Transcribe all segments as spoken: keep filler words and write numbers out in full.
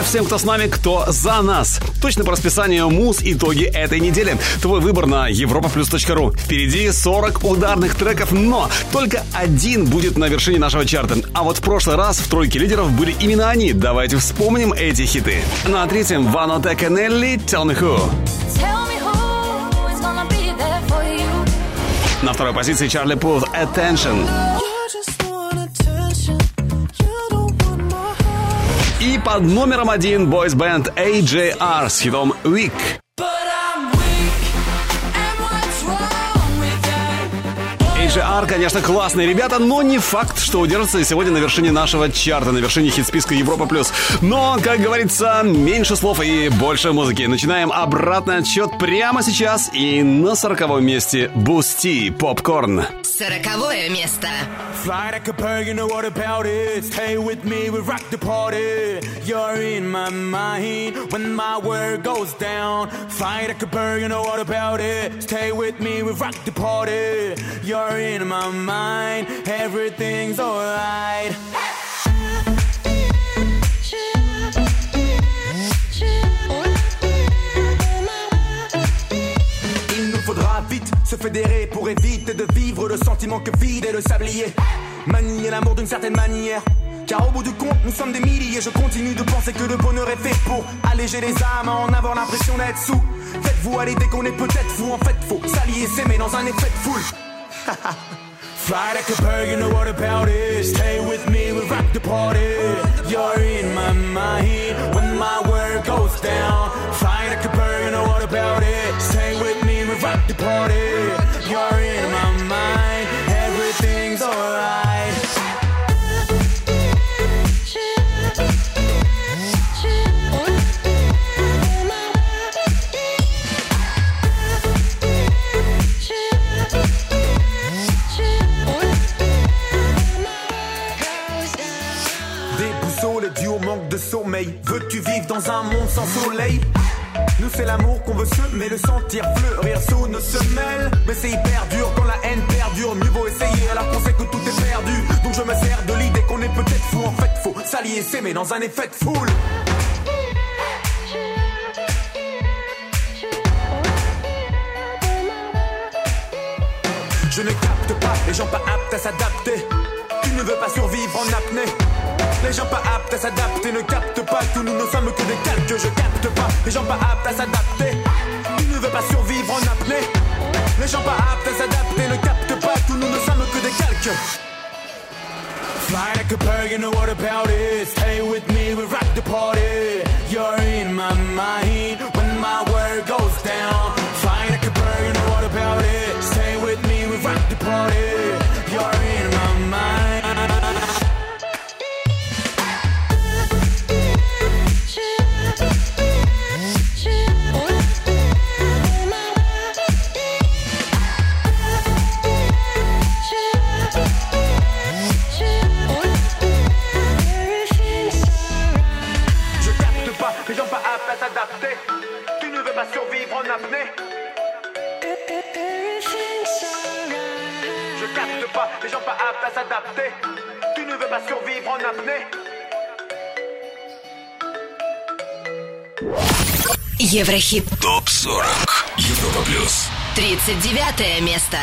Привет всем, кто с нами, кто за нас. Точно по расписанию Муз итоги этой недели. Твой выбор на европа плюс точка ру. Впереди сорок ударных треков, но только один будет на вершине нашего чарта. А вот в прошлый раз в тройке лидеров были именно они. Давайте вспомним эти хиты. На третьем Ванотек и Нелли «Tell Me Who». На второй позиции Чарли Пут «Attention». И под номером один бойс-бенд эй джей ар с хитом «Weak». эй джей ар, конечно, классные ребята, но не факт, что удержатся сегодня на вершине нашего чарта, на вершине хит-списка Европа+. Но, как говорится, меньше слов и больше музыки. Начинаем обратный отсчет прямо сейчас. И на сороковом месте Бусти, «Попкорн». Сороковое место. Fly like a bird, you know what about it. Stay with me, we rock the party. You're in my mind when my word goes down. Fly like a bird, you know what about it. Stay with me, we rock the party. You're in my mind, everything's alright. Faudra vite se fédérer pour éviter de vivre le sentiment que vide est le sablier. Manier l'amour d'une certaine manière, car au bout du compte nous sommes des milliers. Je continue de penser que le bonheur est fait pour alléger les âmes, en avoir l'impression d'être sous. Faites-vous à l'idée qu'on est peut-être fou. En fait faut s'allier, s'aimer dans un effet de foule. Fly like a bird, you know what about it. Stay with me, we rock the party. You're in my mind when my word goes down. Fly like a bird, you know what about it. Stay with me, we rock the party. You're in my mind, everything's alright. De sommeil, veux-tu vivre dans un monde sans soleil? Nous c'est l'amour qu'on veut semer, le sentir fleurir sous nos semelles. Mais c'est hyper dur quand la haine perdure. Mieux vaut essayer alors qu'on sait que tout est perdu. Donc je me sers de l'idée qu'on est peut-être fou. En fait faut s'allier, s'aimer dans un effet de foule. Je ne capte pas les gens pas aptes à s'adapter. Tu ne veux pas survivre en apnée. Les gens pas aptes à s'adapter ne captent pas que nous ne sommes que des calques. Je capte pas les gens pas aptes à s'adapter. Tu ne veux pas survivre en apnée. Les gens pas aptes à s'adapter ne captent pas que nous ne sommes que des calques. Fly like a bird, you know what about it. Stay with me, we rock the party. You're in my mind when my word goes down. Fly like a bird, you know what about it. Stay with me, we rock the party. You're in my mind. Tu ne veux pas survivre en apnée. Je capte pas les gens pas aptes à s'adapter. Tu ne veux pas survivre en apnée. Еврохит. топ сорок. Европа плюс. тридцать девятое место.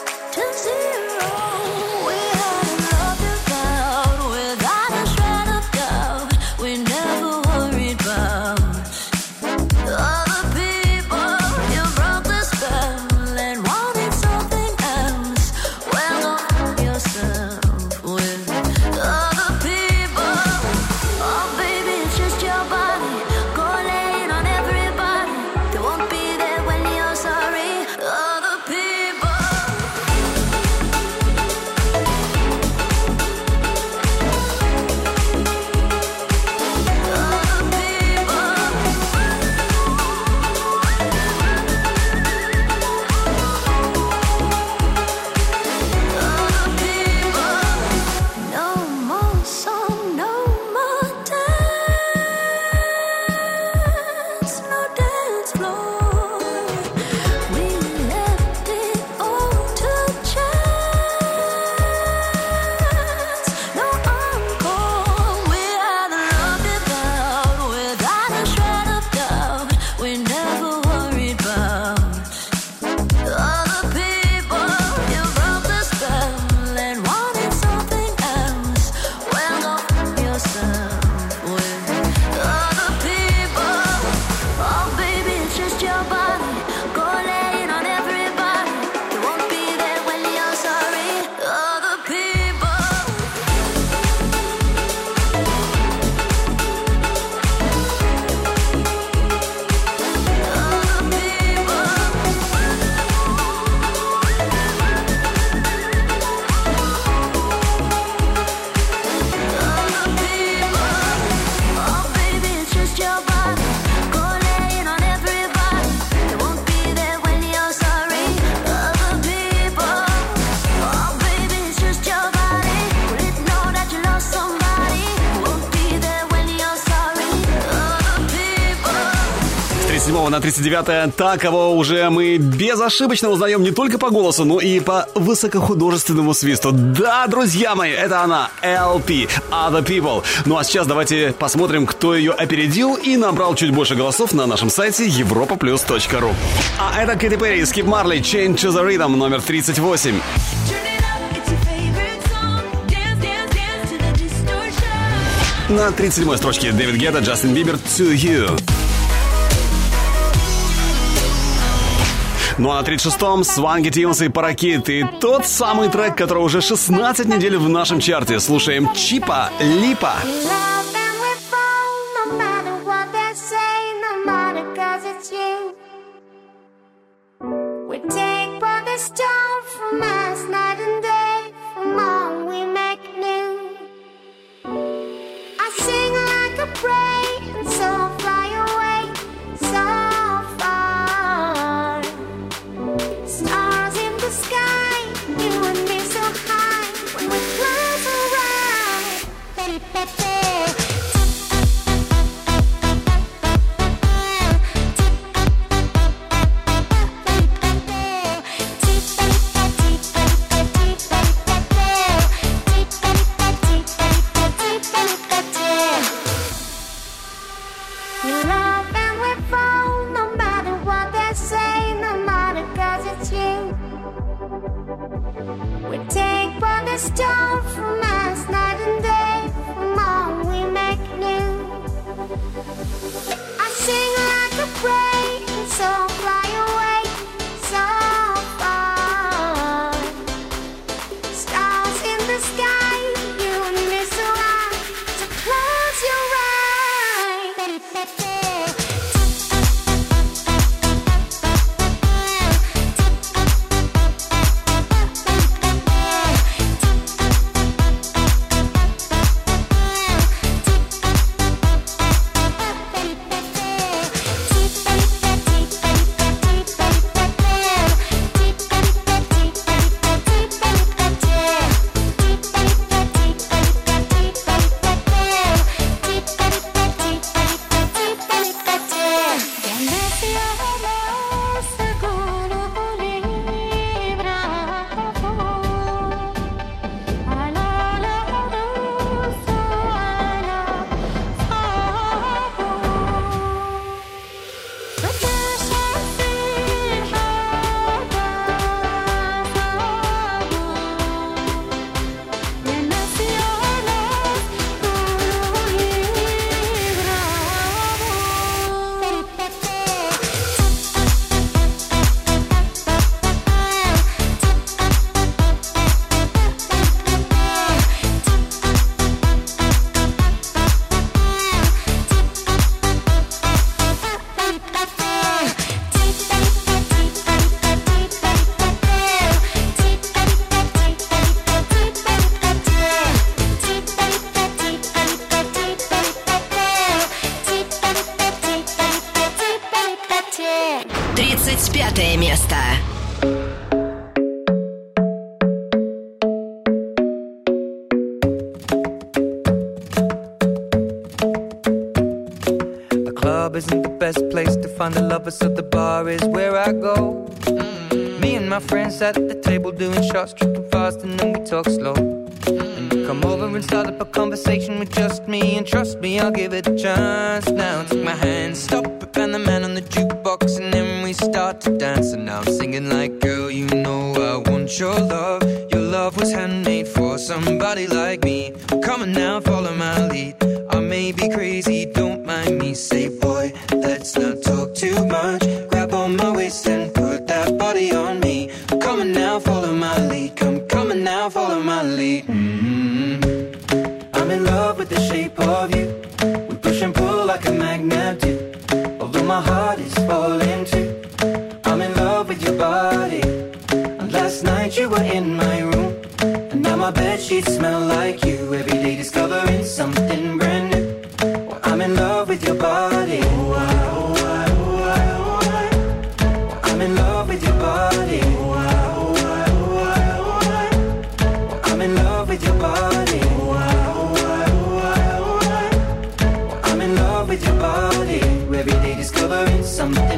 Zero. We had a love without, without a shred of седьмого на тридцать девятое та, кого уже мы безошибочно узнаем не только по голосу, но и по высокохудожественному свисту. Да, друзья мои, это она, эл пи, Other People. Ну а сейчас давайте посмотрим, кто ее опередил и набрал чуть больше голосов на нашем сайте европа плюс точка ру. А это Кэти Перри и Скип Марли, Change to the Rhythm, номер тридцать восемь. На тридцать седьмой строчке Дэвид Гетта, Джастин Бибер, To You. Ну а на тридцать шестом Сванги Тюнс и Паракит. И тот самый трек, который уже шестнадцать недель в нашем чарте. Слушаем Чипа Липа. So the bar is where I go. Mm-hmm. Me and my friends at the table doing shots, tripping fast, and then we talk slow. Mm-hmm. And you come over and start up a conversation with just me, and trust me, I'll give it a chance. Now take my hand, stop it, and the man on the jukebox, and then we start to dance. And now I'm singing like, girl, you know I want your love. Your love was handmade for somebody like me. Come on now, follow my lead. I may be crazy, don't mind me. Say, boy, let's not talk too much. Grab on my waist and put that body on me. Come on now, follow my lead. Come, come on now, follow my lead. Mm-hmm. I'm in love with the shape of you. We push and pull like a magnet do. Although my heart is falling too. I'm in love with your body. And last night you were in my room. And now my bedsheets smell like you. Every day discovering something brand new. Well, I'm in love with your body. Oh, I, oh, I, oh, I, oh, I. Well, I'm in love with your body. Oh, I, oh, I, oh, I, oh, I. Well, I'm in love with your body. Oh, I, oh, I, oh, I, oh, I. Well, I'm in love with your body. Every day discovering something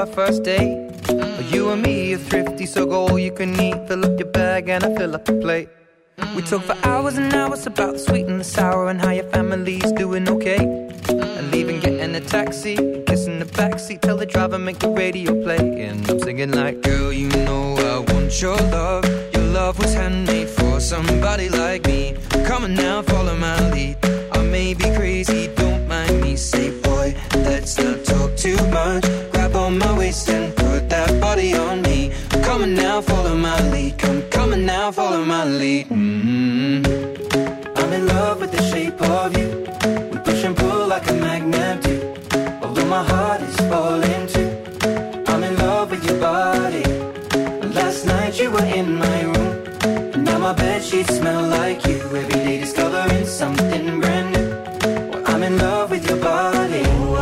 our first date. You and me are thrifty, so go all you can eat. Fill up your bag and I fill up the plate. We talk for hours and hours about the sweet and the sour and how your family's doing okay. And leaving, getting a taxi, kissing the backseat, tell the driver make the radio play. And I'm singing like, girl, you know I want your love. Your love was handmade for somebody like me. Come on now, follow my lead. I may be crazy, don't mind me. Say, boy, let's not talk too much. Grab on my waist and put that body on me. Come on now, follow my lead. Come, come on now, follow my lead. Mm-hmm. I'm in love with the shape of you. We push and pull like a magnet do. Although my heart is falling too. I'm in love with your body. Last night you were in my room, and now my bedsheets smell like you. Every day discovering something brand new. Well, I'm in love with your body.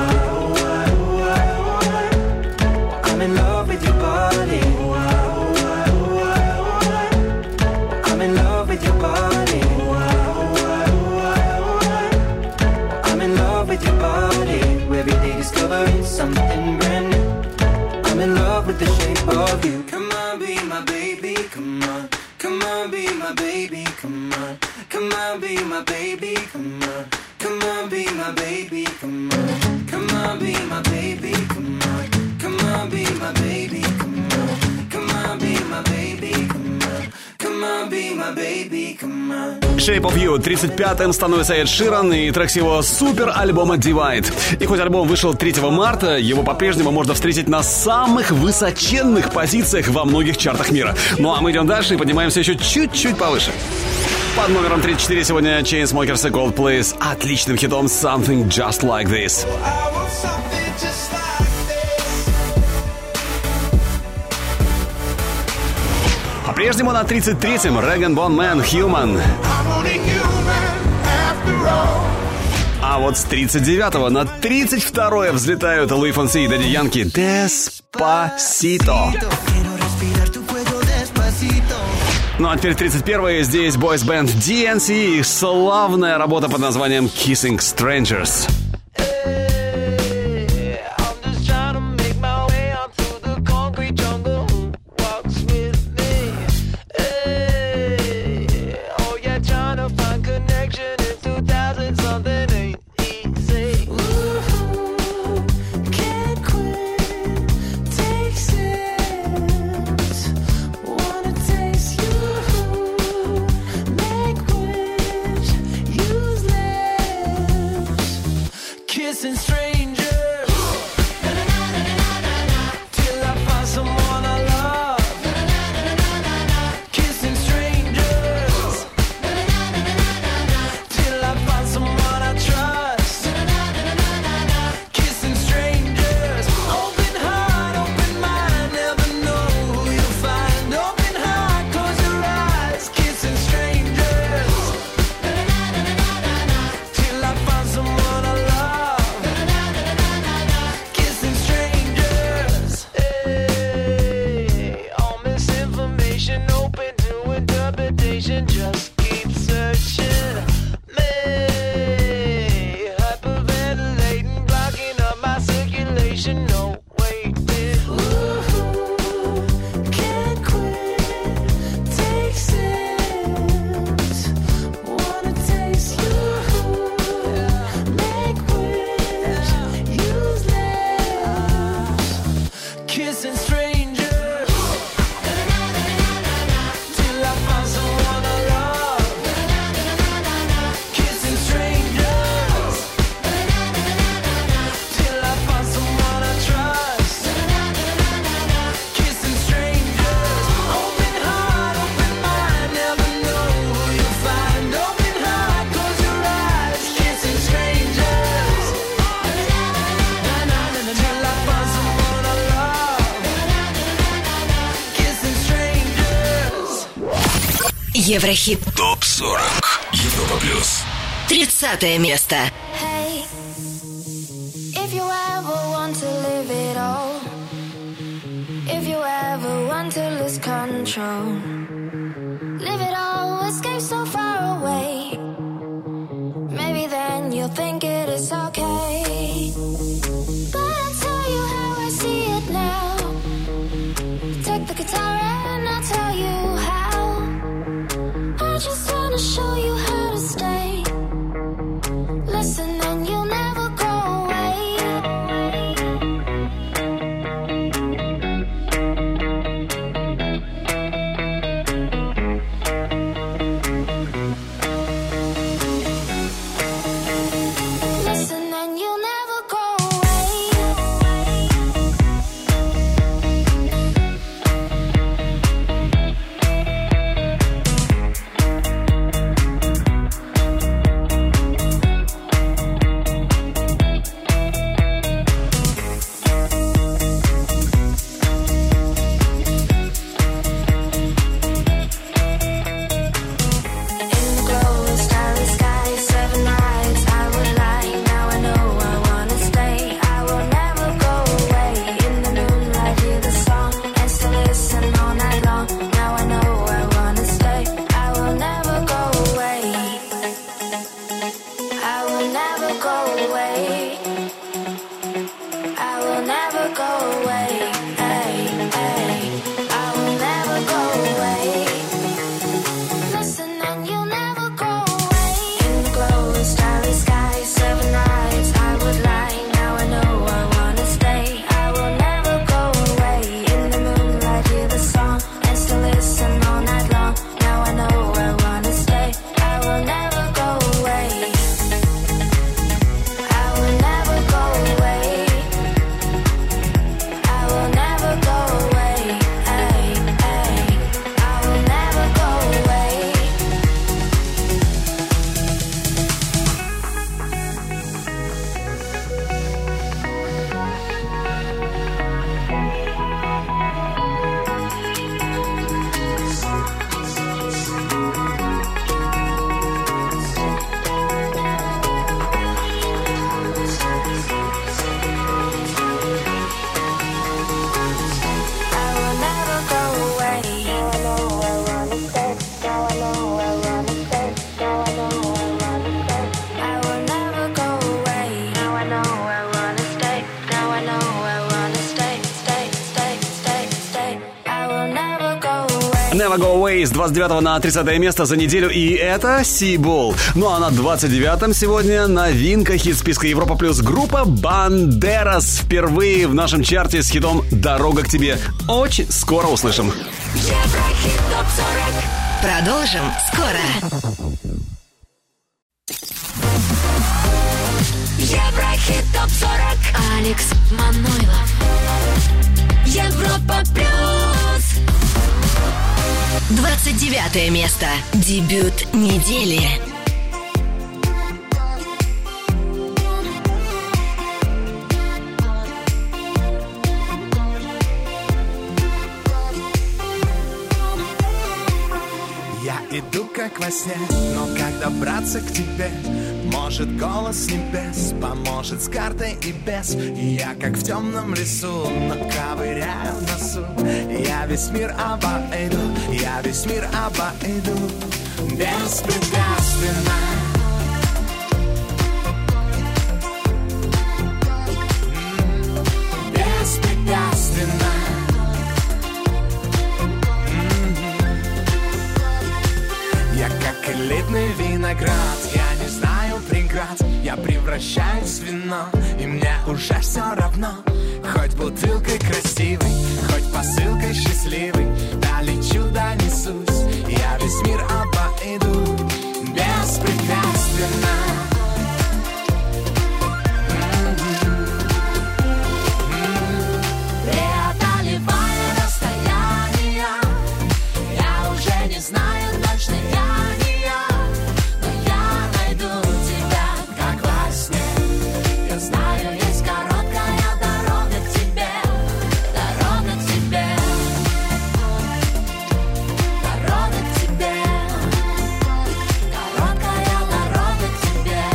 I'm in love with your body. I'm in love with your body. I'm in love with your body. Every day discovering something brand new. I'm in love with the shape of you. Come on, be my baby, come on. Come on, be my baby, come on. Come on, be my baby, come on. Come on, be my baby, come on. Come on, be my baby, come on. Come on, be my baby, come on. Come on, be my baby, come on. Come on, be my baby, come on. Shape of You. тридцать пятым становится Эд Ширан и трек с его супер-альбома Divide. И хоть альбом вышел третьего марта, его по-прежнему можно встретить на самых высоченных позициях во многих чартах мира. Ну а мы идем дальше и поднимаемся еще чуть-чуть повыше. Под номером тридцать четыре сегодня Chainsmokers и Coldplay с отличным хитом Something Just Like This. По-прежнему на тридцать третьем Rag and Bone Man Human. А вот с тридцать девятого на тридцать второе взлетают Луи Фонси и Дэдди Янки Despacito. Ну а теперь тридцать первое. Здесь Boys Band ди эн си и славная работа под названием Kissing Strangers. Еврохит. топ сорок. Европа плюс. тридцатое место. Hey, if you ever want to live it all, if you ever want to lose control, live it all, escape so far away. Maybe then you'll think it is okay. But I'll tell you how I see it now. Never Go Away с двадцать девятого на тридцатое место за неделю. И это Seaball. Ну а на двадцать девятом сегодня новинка хит-списка Европа Плюс. Группа Бандерас впервые в нашем чарте с хитом «Дорога к тебе». Очень скоро услышим. Еврохит топ сорок. Продолжим скоро. Еврохит топ сорок. Алекс Манойлов. Европа Плюс. двадцать девятое место. Дебют недели. Я иду как во сне, но как добраться к тебе? Может, голос небес поможет с картой и без. Я как в темном лесу, но ковыряю в носу. Я весь мир обойду, я весь мир обойду беспрепятственно. Беспрепятственно. Я как элитный виноград, я не знаю преград. Я превращаюсь в вино, и мне уже все равно. Хоть бутылкой красивой, хоть посылкой счастливой. Да лечу, да несусь, я весь мир обойду беспрепятственно. Преодолевая расстояния, я уже не знаю точно, я не я, но я найду тебя, как во сне. Я знаю, есть короткая дорога к тебе, дорога к тебе, дорога к тебе, короткая дорога к тебе,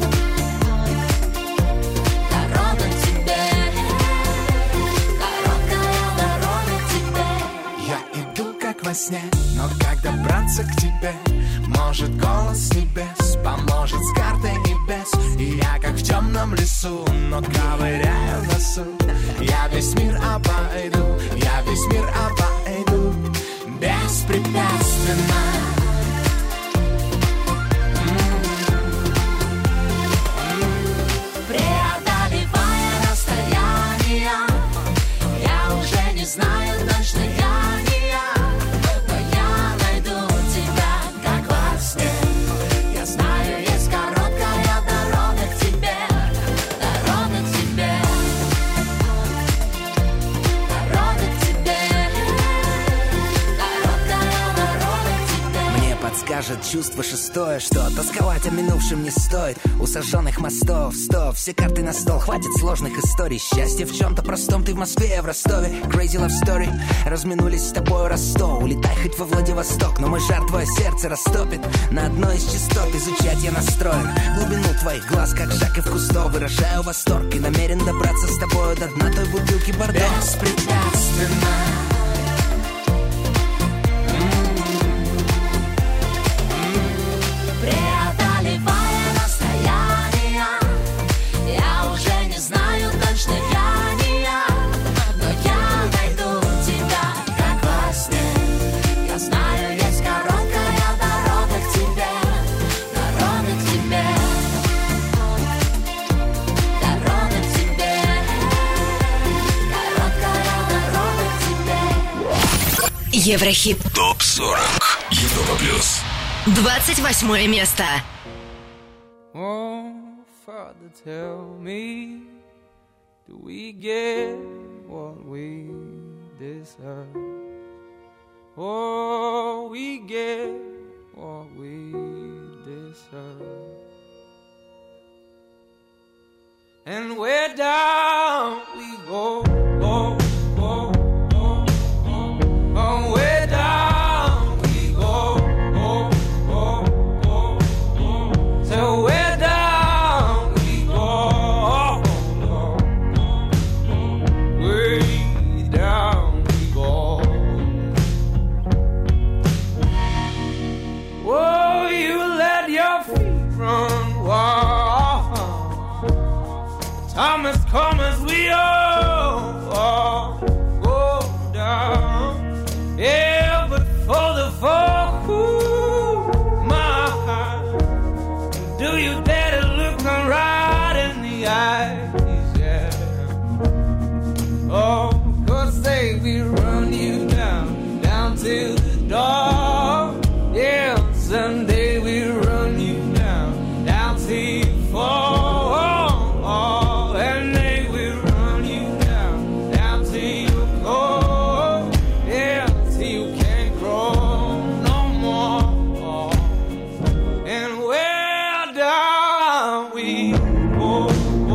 дорога к тебе, короткая дорога к тебе. Я иду как во сне, но как добраться к тебе? Может, голос небес поможет с картой и без. И я как в темном лесу, но ковыряю в носу. Я весь мир обойду, я весь мир обойду беспрепятственно. Преодолевая расстояния, я уже не знаю точно, я не я, но я найду тебя, как во сне. Я знаю, есть короткая дорога к тебе, дорога к тебе, дорога к тебе, короткая дорога к тебе. Мне подскажет чувство шестое, что тосковать о минувшем не стоит. У сожженных мостов, стоп, все карты на стол, хватит сложных историй. Счастье в чем-то простом, ты в Москве, я в Ростове. Crazy love story, разминулись с тобой раз сто. Улетай хоть во Владивосток, но мой жар твое сердце растопит. На одной из частот изучать я настроен. Глубину твоих глаз, как Жаков Кусто, выражаю восторг и намерен добраться с тобой до дна той бутылки Бордо. Беспрепятственно. Преодолевая расстояния, я уже не знаю точно, я не я, но я найду тебя, как во сне. Я знаю, есть короткая дорога к тебе, дорога к тебе, дорога к тебе, короткая дорога к тебе. Еврохит топ сорок. Европа Плюс. двадцать восьмое место. Oh, Father, tell me, do we get what we deserve? Oh, we get what we deserve. And where down we go, oh, oh, oh, oh, oh, where down we go, oh, oh, oh, oh, so where down we go, oh, oh, way down we go. Oh, you let your feet run wild. Time has come as we are. till the dawn. Yeah, someday we'll run you down, down till you fall. And they will run you down, down till you go. Yeah, till you can't crawl no more. And where down we go.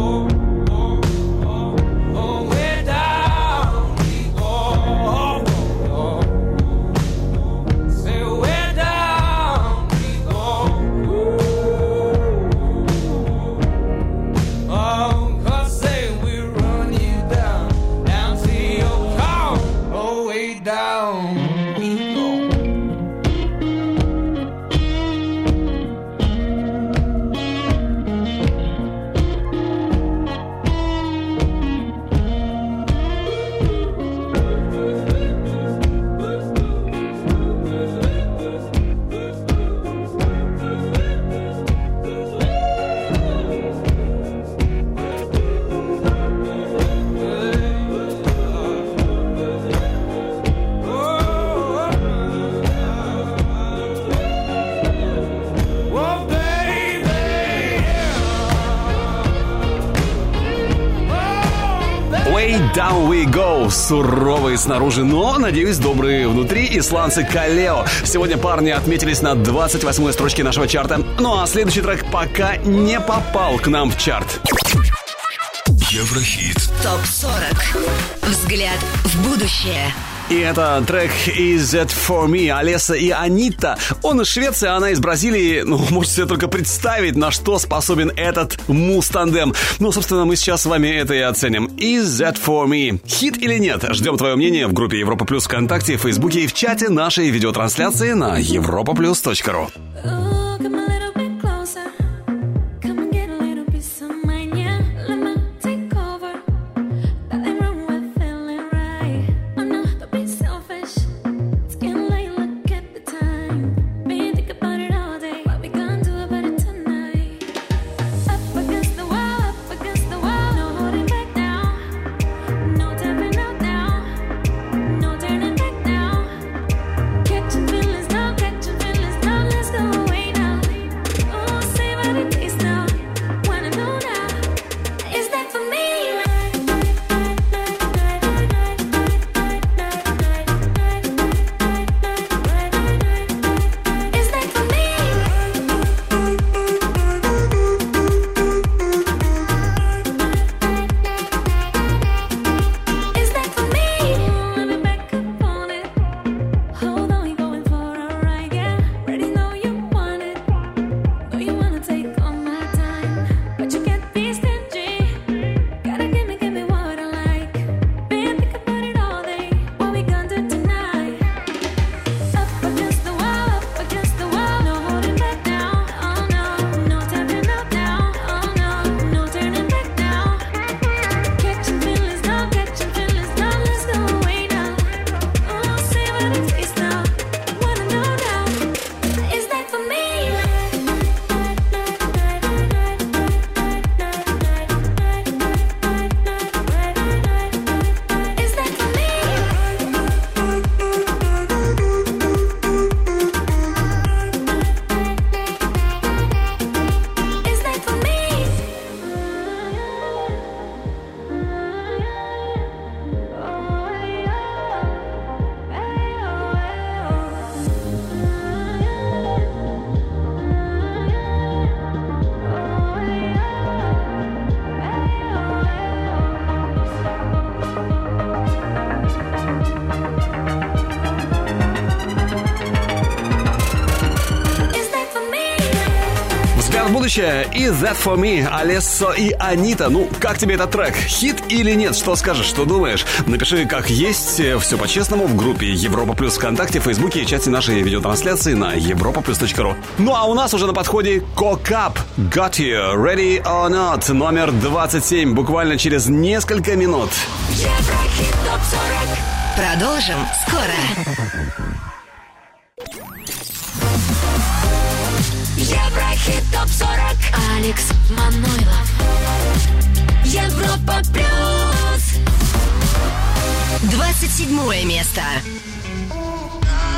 Down we go. Суровые снаружи, но, надеюсь, добрые внутри. Исландцы Калео. Сегодня парни отметились на двадцать восьмой строчке нашего чарта. Ну а следующий трек пока не попал к нам в чарт. Еврохит. топ сорок. Взгляд в будущее. И это трек Is That For Me, Алеса и Анита. Он из Швеции, она из Бразилии. Ну, можете себе только представить, на что способен этот муз-тандем. Ну, собственно, мы сейчас с вами это и оценим. Is That For Me? Хит или нет? Ждем твое мнение в группе Европа Плюс ВКонтакте, в Фейсбуке и в чате нашей видеотрансляции на европа плюс точка ру. Будущее. Is That For Me, Алессо и Анита. Ну, как тебе этот трек? Хит или нет? Что скажешь, что думаешь? Напиши, как есть, все по-честному в группе Европа Плюс ВКонтакте, в Фейсбуке и чате нашей видеотрансляции на европа плюс точка ру. Ну, а у нас уже на подходе Cock-Up, Got You, Ready or Not, номер двадцать семь, буквально через несколько минут. Еврохит топ сорок. Продолжим скоро. Еврохит топ сорок. Алекс Манойлов. Европа Плюс. двадцать седьмое место.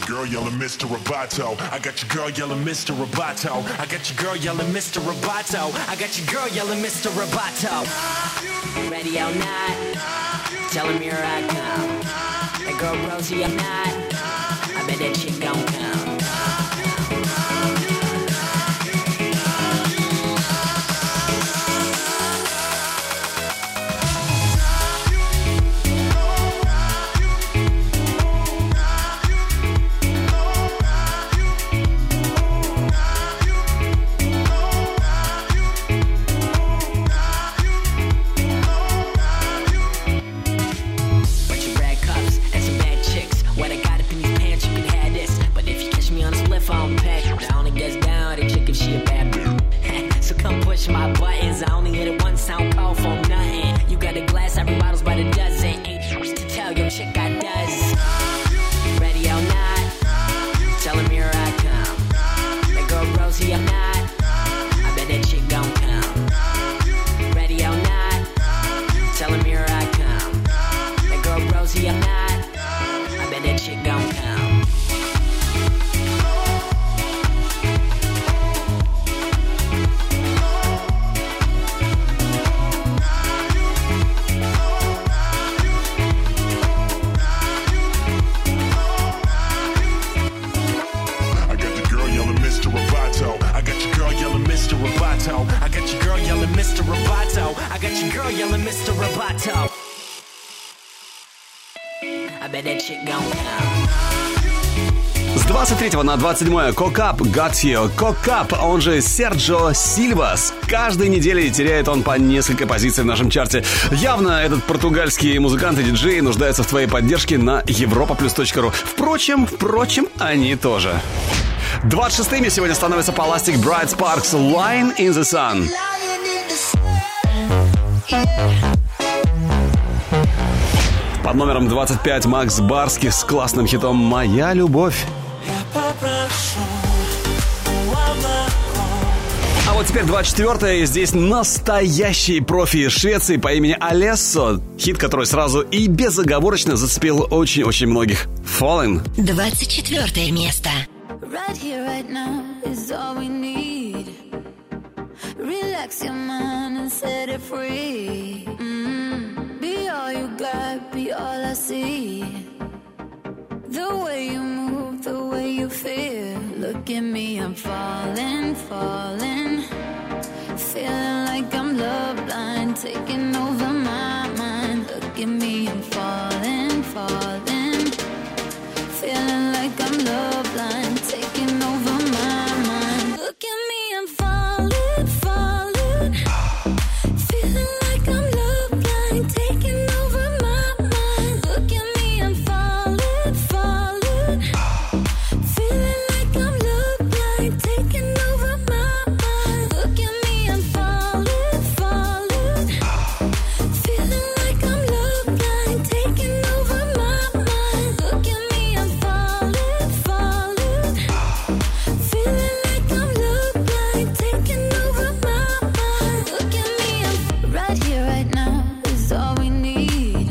girl yelling Mister Roboto. I got your girl yelling Mister Roboto. I got your girl yelling Mister Roboto. I got your girl yelling Mister Roboto. Ready or not, tell him here I come. That girl Rosie, I'm not. I bet that chick gon' come. My buttons, I only hit it one sound call for nothing. You got a glass, every bottle's by the dozen. Ain't to tell your chick I does. Ready or not, tell him here I come. That girl Rosie, I'm not. I bet that chick gon' come. Ready or not, tell him here I come. That girl Rosie, I'm not. I bet that chick gon' come. I got your girl yelling Mister Roboto. I got your girl yelling Mister Roboto. I bet that chick gon' come. С двадцать третьего на двадцать седьмое Кокап Got You. Кокап, он же Серджио Сильвас. Каждой неделе теряет он по несколько позиций в нашем чарте. Явно этот португальский музыкант и диджей нуждается в твоей поддержке на европа плюс точка ру. Впрочем, впрочем, они тоже. двадцать шестыми сегодня становится Plastic Bright Sparks Line in the Sun. Под номером двадцать пять Макс Барских с классным хитом «Моя любовь». А вот теперь двадцать четвёртое. Здесь настоящий профи из Швеции по имени Алессо. Хит, который сразу и безоговорочно зацепил очень-очень многих. Fallen. двадцать четвёртое место. Right here, right now is all we need. Relax your mind and set it free. Mm. Be all you got, be all I see. The way you move, the way you feel. Look at me, I'm falling, falling. Feeling like I'm love blind, taking over my mind. Look at me, I'm falling, falling. Feeling like I'm love blind, taking over my mind. Look at me, I'm falling, falling. Feeling like I'm love blind, taking over my mind. Look at me, I'm falling, falling. Feeling like I'm love blind, taking over my mind. Look at me, I'm falling, falling. Feeling like I'm love blind, taking over my mind. Look at me, I'm falling, falling. Feeling like I'm love blind, taking over my mind. Look at me, I'm right here, right now is all we need.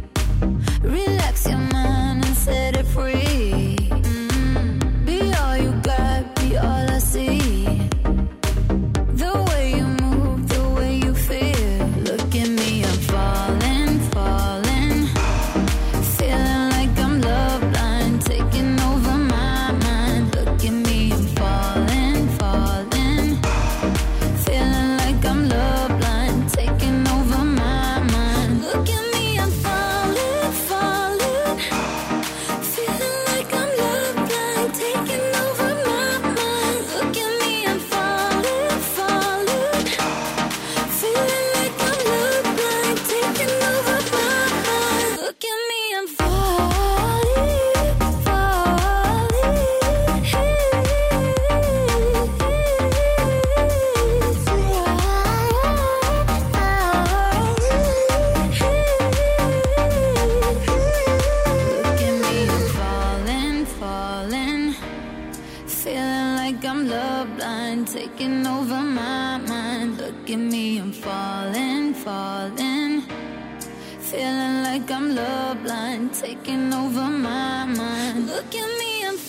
Relax your mind and set it free. Mm. Be all you got, be all I see. The way you move, the way you feel. Look at me, I'm falling, falling. Feeling like I'm love blind, taking over my mind. Look at me, I'm falling, falling. Feeling like I'm love blind, taking over my mind. Look at me, I'm falling, falling. Feeling like I'm love blind, taking over my mind. Look at me, I'm falling, falling. Feeling like I'm love blind, taking over my mind. Look at me, I'm falling, falling. Look at me, I'm falling, falling. Feeling like I'm love blind, taking over my mind. Look at me, I'm falling, falling. Feeling like I'm love blind, taking over my mind. Look at me, I'm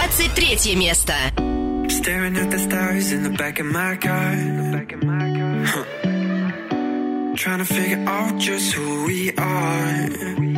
двадцать третье место. Staring at the stars in the back of my car. Huh. Trying to figure out just who we are.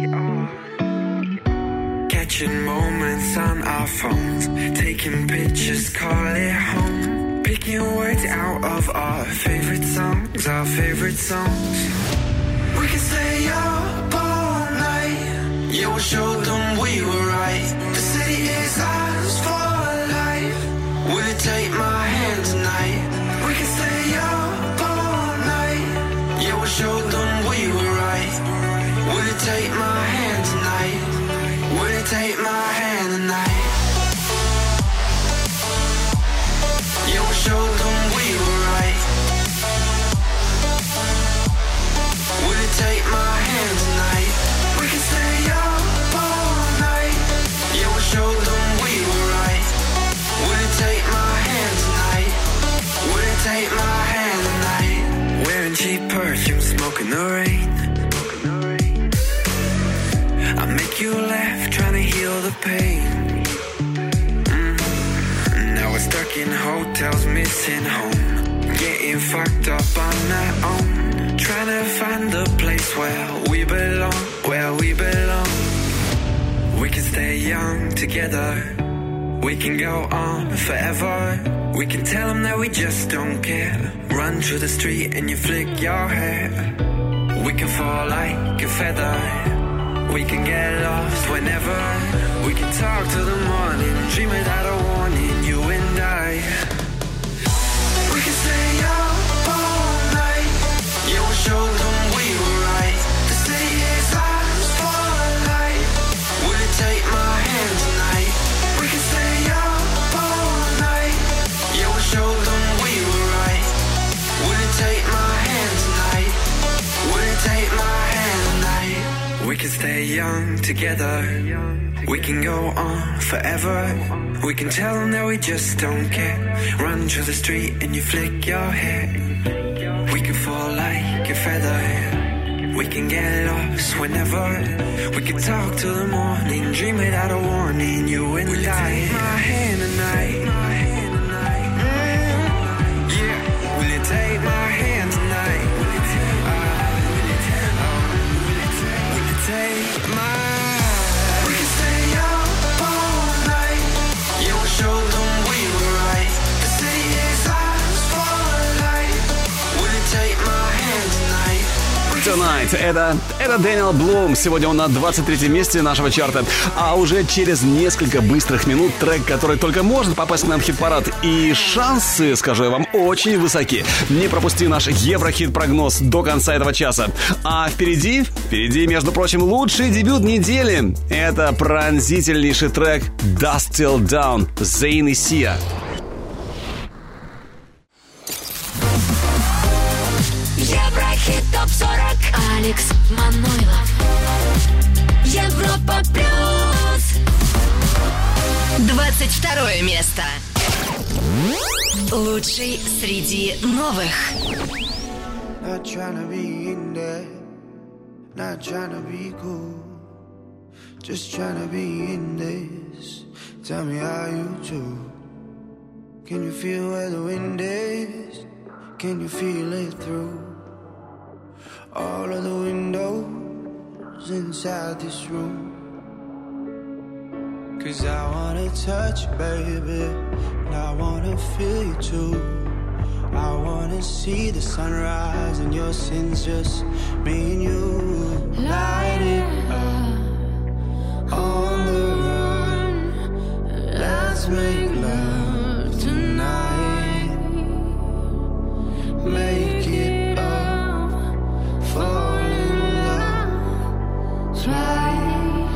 Catching moments on our phones, taking pictures, call it home. Picking words out of our favorite songs, our favorite songs. We can stay up all night. Yeah, we'll show them we were right. The city is ours for life. Will you take my hand tonight? We can stay up all night. Yeah, we'll show them we were right. Will you take my hand tonight? Will you take my hand tonight? Yeah, we'll show them we were right. Will you take my hand tonight? We can stay up all night. Yeah, we'll show them we were right. Will you take my hand tonight? Will you take my hand tonight? Wearing cheap perfume, smoking the rain. I make you laugh, trying to heal the pain. Mm. Now we're stuck in hotels, missing home. Getting fucked up on our own. Trying to find the place where we belong, where we belong. We can stay young together. We can go on forever. We can tell them that we just don't care. Run through the street and you flick your hair. We can fall like a feather. We can get lost whenever. We can talk till the morning, dream without a warning, you and I. We can stay up all night. Yeah, we'll show them we were right. The city is ours for life. Will you take my hand tonight? We can stay up all night. Yeah, we'll show them we were right. Will you take my hand tonight? Will you take my hand tonight? We can stay young together. We can go on forever. We can tell them that we just don't care. Run through the street and you flick your hair. We can fall like a feather. We can get lost whenever. We can talk till the morning, dream without a warning, you and Will I. Will you take my hand tonight? Mm, yeah. Will you take my hand tonight? Will you take my Take my We can stay up all night. Yeah, we'll show them we were right. The city is ours for life. Will you take my hand tonight? Tonight. Это, это Дэниел Блум. Сегодня он на двадцать третьем месте нашего чарта. А уже через несколько быстрых минут трек, который только может попасть к нам в хит-парад. И шансы, скажу я вам, очень высоки. Не пропусти наш Еврохит-прогноз до конца этого часа. А впереди, впереди, между прочим, лучший дебют недели. Это пронзительнейший трек Dust Till Dawn, Zayn и Sia. Еврохит топ сорок. Алекс Манойлов. Европа плюс. двадцать второе место. Лучший среди новых. Not tryna be in there, not tryna be cool, just tryna be in this. Tell me how you do. Can you feel where the wind is? Can you feel it through all of the windows inside this room? Cause I wanna touch you, baby, and I wanna feel you too. I wanna see the sunrise and your sins, just me and you. Light it up on the run. Let's make love tonight. Make it up, fall in love twice.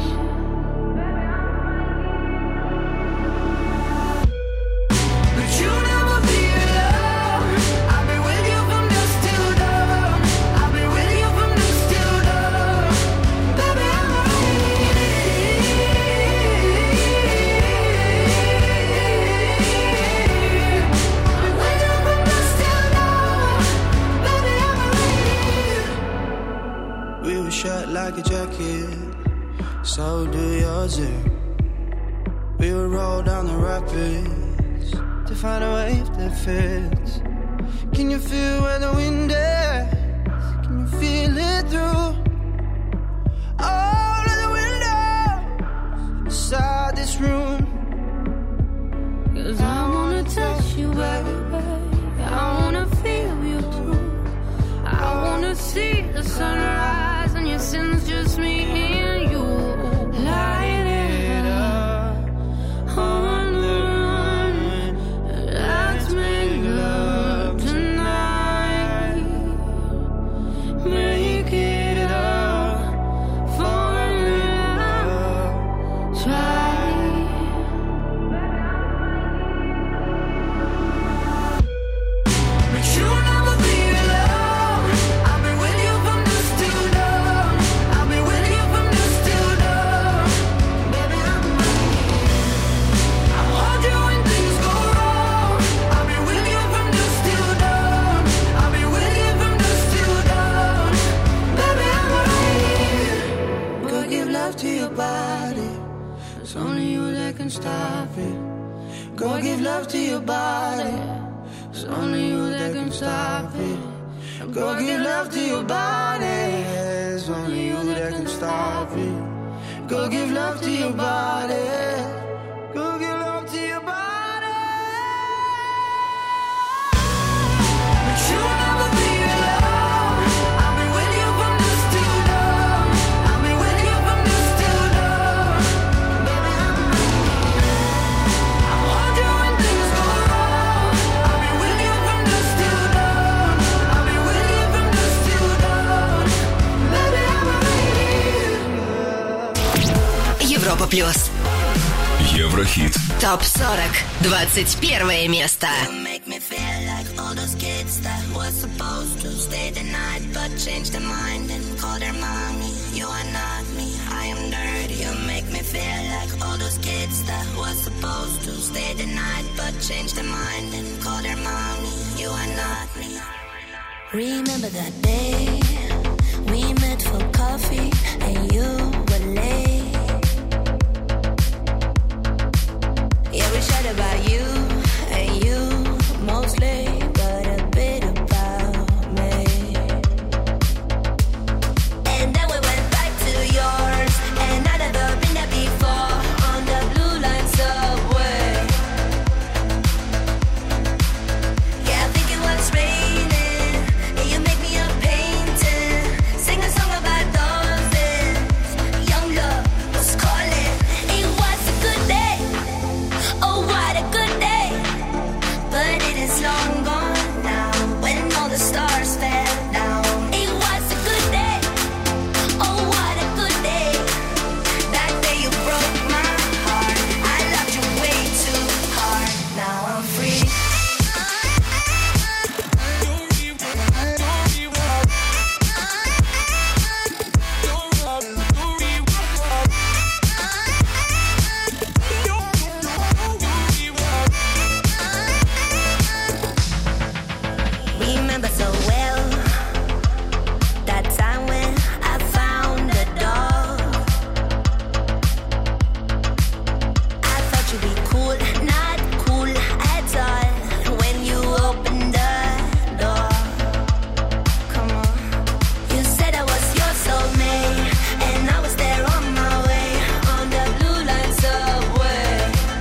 But you never be alone. I'll be with you from dusk till dawn. I'll be with you from dusk till dawn. Baby, I'm ready. I'll be with you from dusk till dawn. Baby, I'm ready. We were shut like a jacket, so do yours. We would roll down the rapids to find a wave that fits. Can you feel where the wind is? Can you feel it through all of the windows inside this room? 'Cause I wanna touch you, baby. I wanna feel you too. I wanna see the sunrise and your sins, just me and you. Light it up on the run. Let's make love tonight. Make it up for love. Try. But you'll never be alone. I'll be with you from dusk till dawn. I'll be with you from dusk till dawn. Baby, I'm I'll hold you when things go wrong. I'll be with you from dusk till dawn. I'll be with you from dusk till dawn. Baby, I'm right here. Go give love to your body. It's only you that can stop it. Go give love to your body. It's only you that can stop it. Go give love to your body. It's only you that can stop it. Go give love to your body. Go give love to your body. But you'll never be alone. I'll be with you from dusk till dawn. I'll be with you from dusk till dawn. Baby, I'm I'll hold you when things go wrong. I'll be with you from dusk till dawn. I'll be with you from dusk till dawn. Baby, I'm right here. Европа плюс. Еврохит. Топ сорок. двадцать первое место. Make me feel like all those kids that was supposed to stay the night but changed their mind and call their mommy. You are not me, I am dirty. You make me feel like all those kids that was supposed to stay the night but changed their mind and call their mommy. You are not me. Remember that day we met for coffee and you were late. Yeah, we chat about you and you mostly, but a bit about me. And then we went back to yours, and I'd never been there before on the blue line subway. Yeah, I think it was raining, and you make me a painting, sing a song about dozens. Young love was calling. It was a good day. Oh, what a good day. But it is long gone now, when all the stars fell down. It was a good day. Oh, what a good day. That day you broke my heart. I loved you way too hard. Now I'm free. Remember so well that time when I found the dog. I thought you'd be cool, not cool at all when you opened the door. Come on, you said I was your soulmate, and I was there on my way on the blue line subway.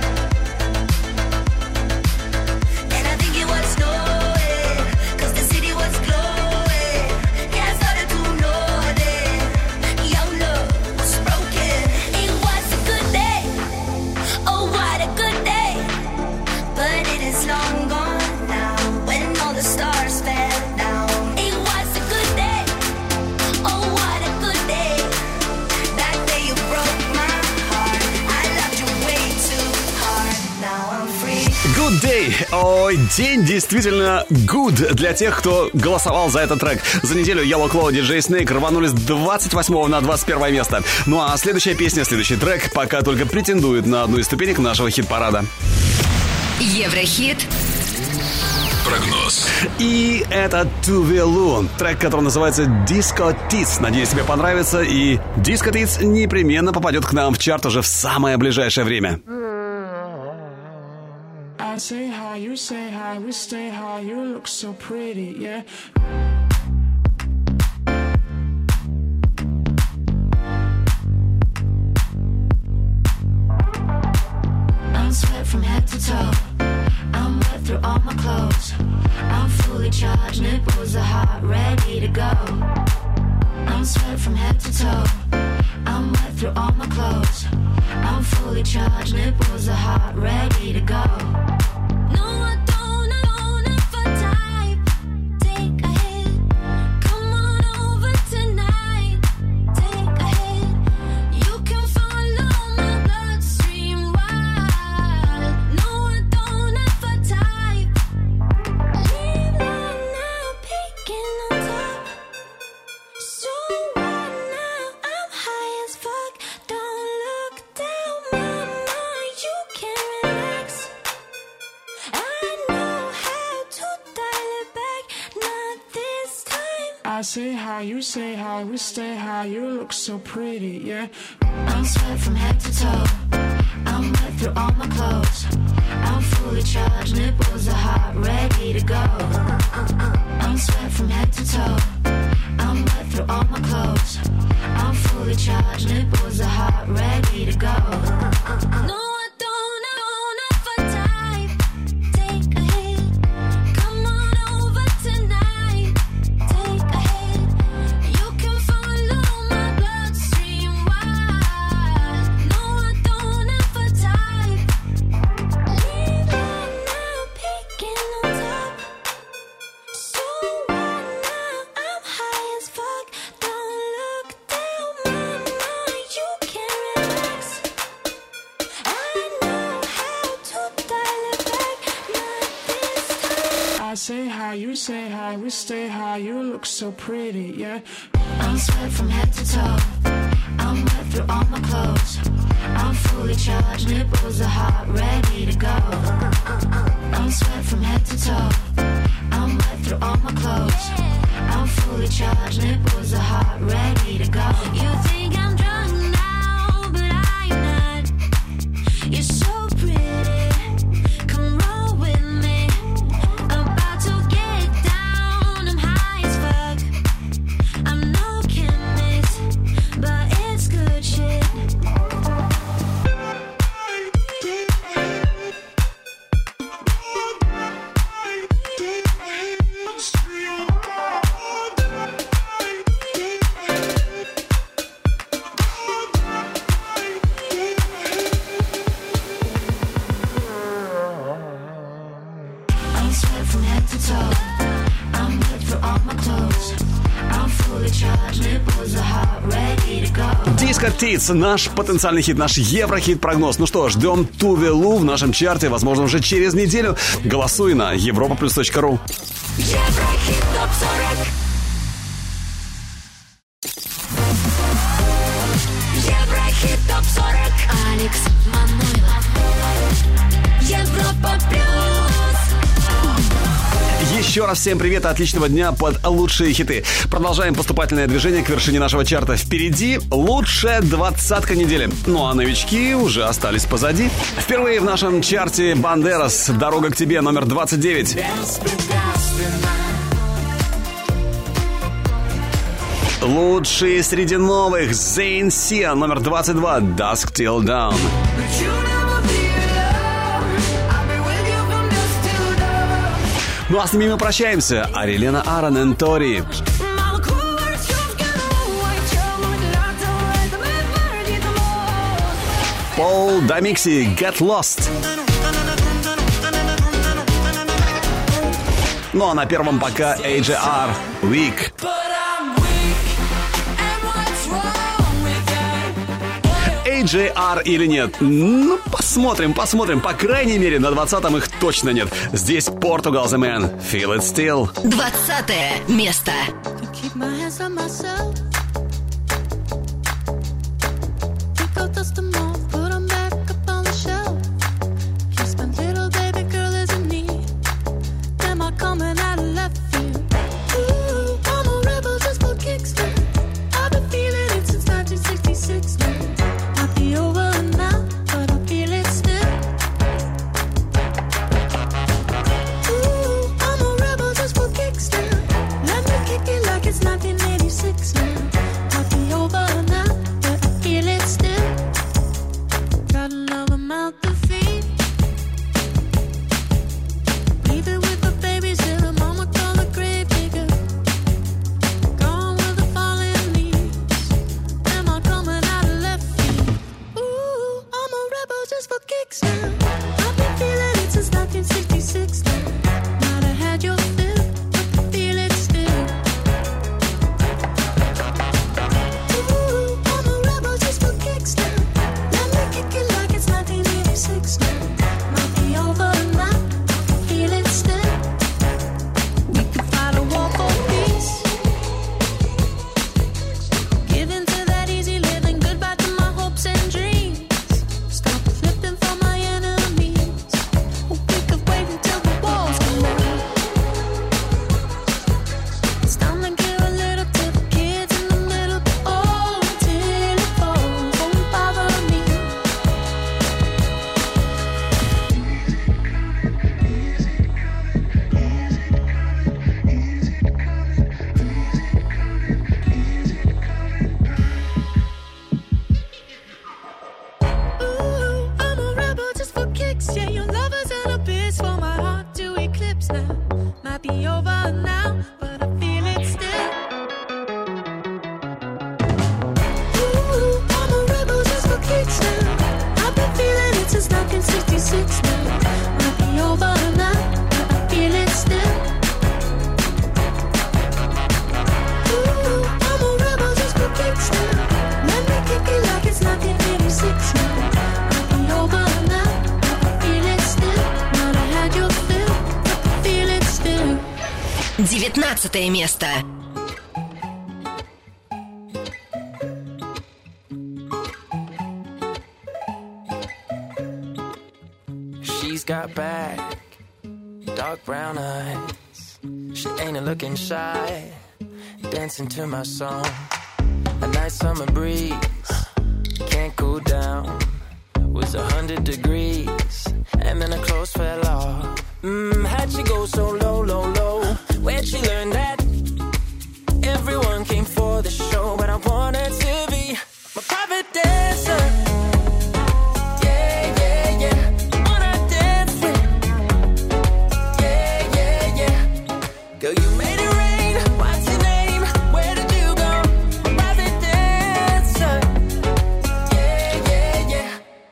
And I think it was snowing, 'cause the city was glowing. Yeah, I started to notice young love was broken. It was a good day. Oh, what a good day. But it is long gone now, when all the stars fell down. It was a good day. Oh, what a good day. That day you broke my heart. I loved you way too hard. Now I'm free. Good day. Ой, день действительно good для тех, кто голосовал за этот трек. За неделю Yellow Claw и ди джей Snake рванули с двадцать восьмого на двадцать первое место. Ну а следующая песня, следующий трек пока только претендует на одну из ступенек нашего хит-парада. Еврохит. Прогноз. И это Tove Lo, трек, который называется Disco Tits. Надеюсь, тебе понравится. И Disco Tits непременно попадет к нам в чарт уже в самое ближайшее время. high, you say high, we stay high, you look so pretty, yeah. I'm sweat from head to toe, I'm wet through all my clothes. I'm fully charged, nipples are hot, ready to go. I'm sweat from head to toe, I'm wet through all my clothes. I'm fully charged, nipples are hot, ready to go. No, I don't, I don't ever type. Take a hit, come on over tonight. Take a hit, you can follow my bloodstream wild. No, I don't ever type. Leave that now, peeking on top. So right now, I'm high as fuck. Don't look down, mama, you can relax. I know how to dial it back, not this time. I say hi, you say hi, we stay high, you look so pretty, yeah. I'm sweat from head to toe, I'm wet through all my clothes. I'm fully charged, nipples are hot, ready to go. I'm sweat from head to toe, I'm wet through all my clothes. I'm fully charged, nipples are hot, ready to go. No, I don't, I don't ever type. Take a hit, come on over tonight. Take a hit, you can follow my bloodstream wild. No, I don't ever type. Leave that now, peeking on top. So right now, I'm high as fuck. Don't look down, mama, you can relax. I know how to dial it back, not this time. I say hi, you say hi, we stay high, you look so pretty, yeah. I'm sweat from head to toe, I'm wet through all my clothes. I'm fully charged, nipples are hot, ready to go. I'm sweat from head to toe, I'm wet through all my clothes. I'm fully charged, nipples are hot, ready to go. You think I'm drunk now, but I'm not. You're so pretty, come roll with me. About to get down, I'm high as fuck. I'm no chemist, but it's good shit. I'm sweat from head to toe, I'm wet through all my clothes. I'm fully charged, nipples are hot, ready to go. Disco Tits, наш потенциальный хит, наш еврохит-прогноз. Ну что, ждем Тувелу в нашем чарте, возможно, уже через неделю. Голосуй на европа плюс точка ру. Еврохит топ сорок. Еврохит топ сорок. Алекс Манойлов. Европа плюс. Еще раз всем привет и отличного дня под лучшие хиты. Продолжаем поступательное движение к вершине нашего чарта. Впереди лучшая двадцатка недели. Ну а новички уже остались позади. Впервые в нашем чарте Бандерас, «Дорога к тебе», номер двадцать девять. Лучшие среди новых, Zayn Sia, номер двадцать два, Dusk Till Dawn. Ну а с ними мы прощаемся. Арилена Арон, Энтори. Пол Дамикси, Get Lost. Ну а на первом пока эй джей ар, Weak. эй джей ар или нет? Ну, посмотрим, посмотрим. По крайней мере, на двадцатом их точно нет. Здесь Portugal The Man, Feel It Still. Двадцатое место. пятнадцатое место. She's got back, dark brown eyes. She ain't looking shy, dancing to my song. A nice summer breeze, can't cool down. Was a hundred degrees, and then her clothes fell off. Mmm, how'd she go so low, low, low? Where'd she learn that? Everyone came for the show, but I wanted to be my private dancer. Yeah, yeah, yeah. Wanna dance with? Yeah, yeah, yeah. Girl, you made it rain. What's your name? Where did you go? My private dancer. Yeah, yeah, yeah.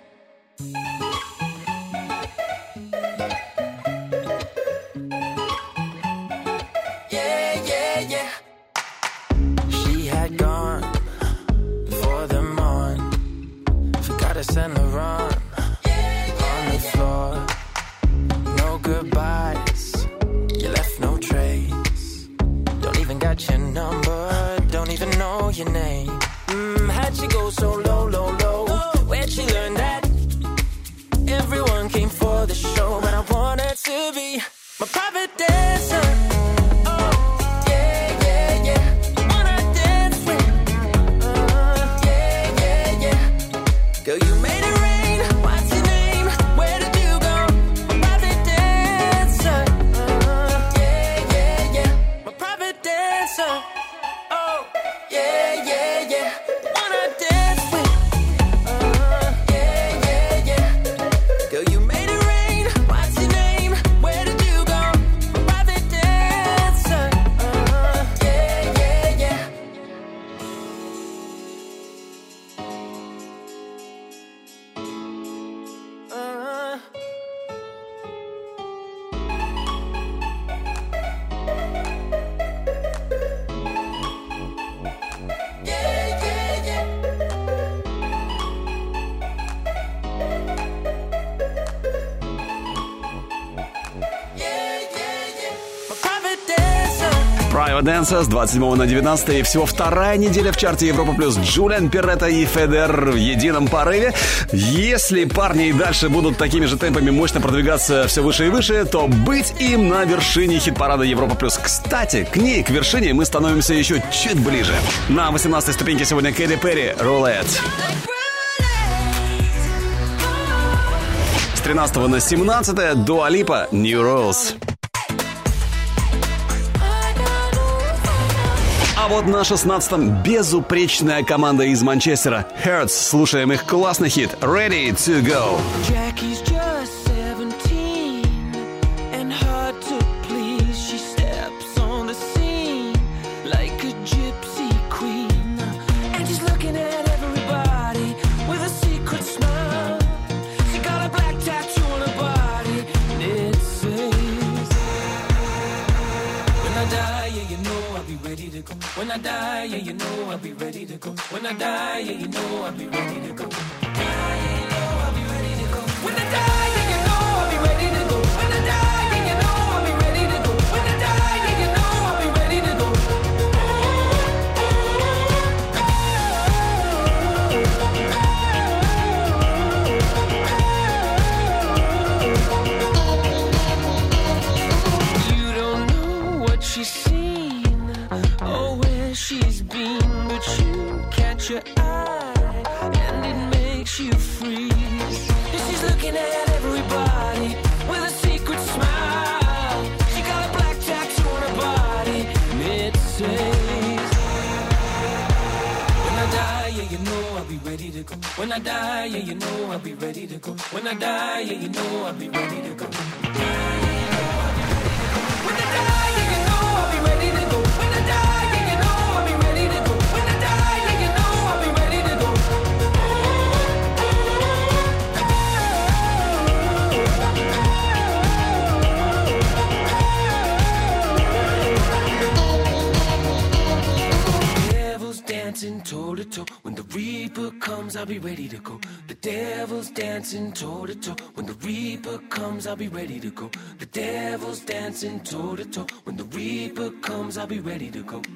Yeah, yeah, yeah. She had gone before the morn. Forgot to send her on on the floor. No goodbyes, you left no trace. Don't even got your number, don't even know your name. Mmm, how'd she go so low, low, low? Where'd she learn that? Everyone came for the show, but I wanted to be my private dancer. Oh, yeah, yeah, yeah. Wanna dance with? Uh, yeah, yeah, yeah. Girl, you made it rain. What's your name? Where did you go? My private dancer. Uh, yeah, yeah, yeah. My private dancer. Oh, yeah, yeah, yeah. Wanna dance with? Uh, yeah, yeah, yeah. Girl, you made it rain. What's your name? Where did you go? My private dancer. Uh, yeah, yeah, yeah. Uh. Yeah, yeah, yeah. Yeah, yeah, yeah. My private dancer. Private Dancer с двадцать седьмого на девятнадцатое. И всего вторая неделя в чарте Европа плюс. Джулиан Перретта и Федер в едином порыве. Если парни и дальше будут такими же темпами мощно продвигаться все выше и выше, то быть им на вершине хит-парада Европа плюс. Кстати, к ней, к вершине, мы становимся еще чуть ближе. На восемнадцатой ступеньке сегодня Кэти Перри «Рулет». С тринадцатого на семнадцатое Дуа Липа «New Rules». А вот на шестнадцатом безупречная команда из Манчестера Hertz. Слушаем их классный хит «Ready to Go». Jackie's just seventeen and hard to please. She steps on the scene like a gypsy queen, and she's looking at everybody with a secret smile. She got a black tattoo on her body, and it says, when I die, yeah, you know I'll be ready to go. When I die, yeah, you know I'll be ready to go. When I die, yeah, you know I'll be ready to go. When I die, yeah, you know I'll be ready to go. When I die, yeah, you know I'll be ready to go. When I die, yeah, you know I'll be ready to go. When I die, yeah, you know I'll be ready to go. You don't know what she's seen or where she's been, but you catch your eye and it makes you freeze. And she's looking at everybody with a secret smile. She got a black tattoo on her body, and it says, when I die, yeah, you know I'll be ready to go. When I die, yeah, you know I'll be ready to go. When I die, yeah, you know I'll be ready to go. When I die, yeah, you know I'll be ready to go. When I die, yeah, you know I'll be ready to go. When I die, yeah, you know I'll be ready to go. Devil's dancing toe to toe. When the Reaper comes, I'll be ready to go. The devil's dancing toe to toe. When the Reaper comes, I'll be ready to go. The devil's dancing toe to toe. When the Reaper comes, I'll be ready to go.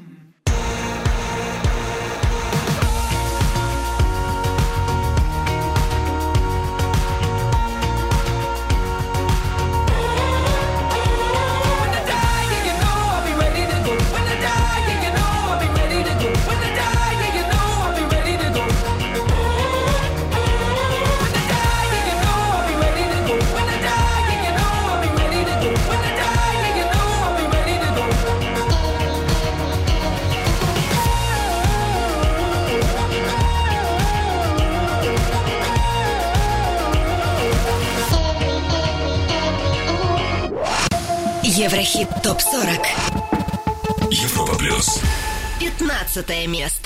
Еврохит топ сорок. Европа плюс. Пятнадцатое место.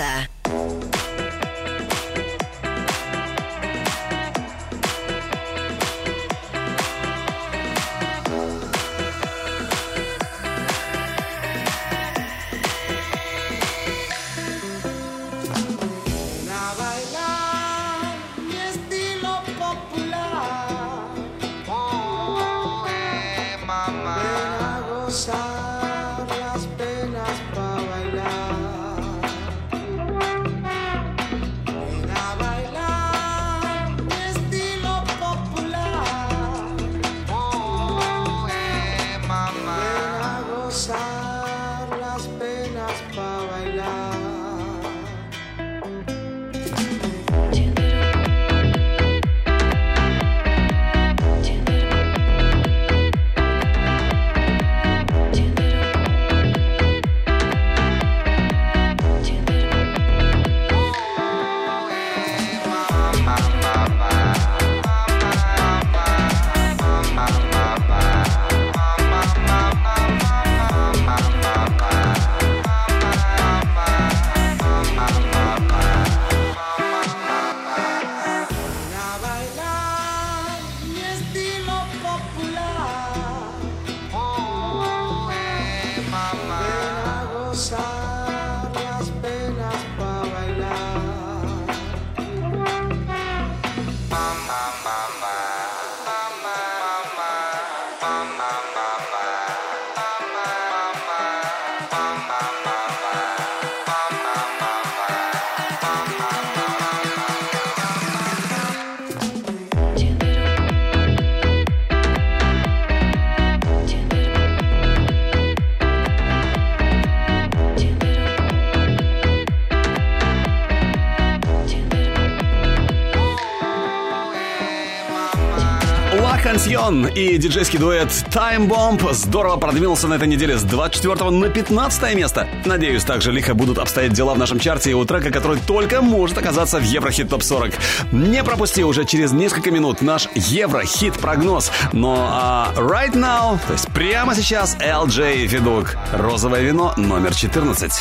И диджейский дуэт Time Bomb здорово продвинулся на этой неделе с двадцать четвёртого на пятнадцатое место. Надеюсь, также лихо будут обстоять дела в нашем чарте и у трека, который только может оказаться в Еврохит топ сорок. Не пропусти уже через несколько минут наш Еврохит прогноз. Но а, right now, то есть прямо сейчас, эл джей и Федук. Розовое вино номер четырнадцать.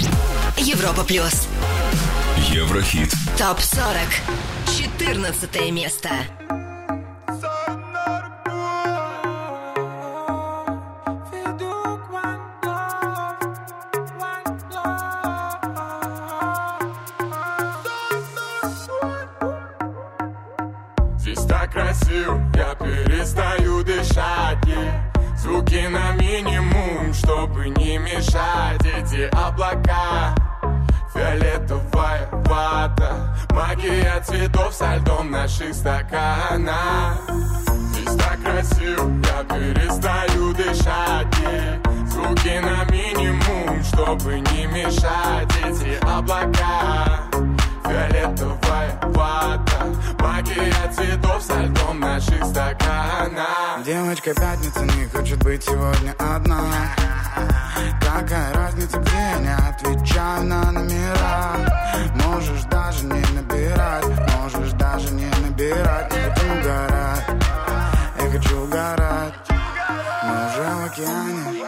Европа плюс. Еврохит. топ сорок. четырнадцатое место. Я перестаю дышать, yeah. Звуки на минимум, чтобы не мешать. Эти облака, фиолетовая вата, магия цветов со льдом наших стаканах. Здесь так красиво, я перестаю дышать, yeah. Звуки на минимум, чтобы не мешать. Эти облака, фиолетовая вата, магия цветов со льдом наших стаканах. Девочка пятница не хочет быть сегодня одна. Какая разница, где я не отвечаю на номера. Можешь даже не набирать, можешь даже не набирать. Я хочу угорать, я хочу угорать. Мы уже в океане.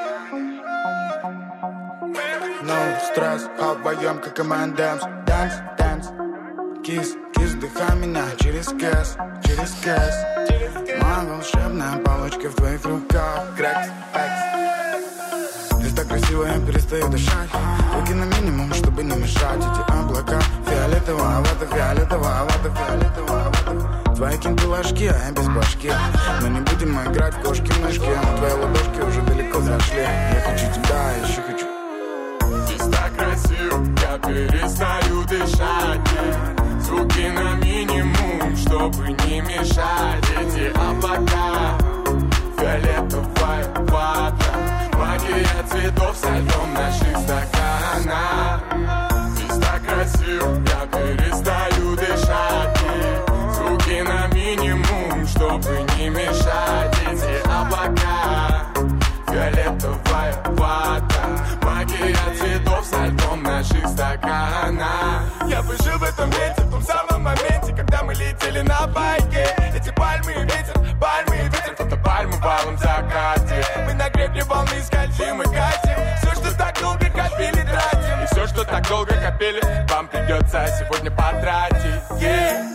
No стресс, а вдвоем как эм энд эмс. Dance, dance, kiss, kiss, вдыхай меня через кэс, через кэс. Моя волшебная палочка в твоих руках. Крэкс, пэкс. Здесь так красиво, чего я перестаю дышать. Руки на минимум, чтобы не мешать. Эти облака фиолетово-овато, фиолетово-овато, фиолетово-овато. Твои кенты ложки, а я без башки. Но не будем играть в кошки-мышки. Твои ладошки уже далеко зашли. Я хочу тебя, я еще хочу. Здесь так красиво, я перестаю дышать. Звуки на минимум, чтобы не мешать. Эти облака фиолетовая вата, магия цветов со льдом наших стаканах. Здесь так красиво, я перестаю дышать. Звуки на минимум, чтобы не мешать. Эти облака фиолетовая вата, магия цветов со льдом наших стаканах. Я бы жил в этом месте, в том самом моменте, когда мы летели на байке. Эти пальмы и ветер, пальмы и ветер, фотопальмы в алом закате. Мы на гребне волны скользим и катим. Все, что так долго копили, тратим. И все, что так долго копили, вам придется сегодня потратить. Yeah.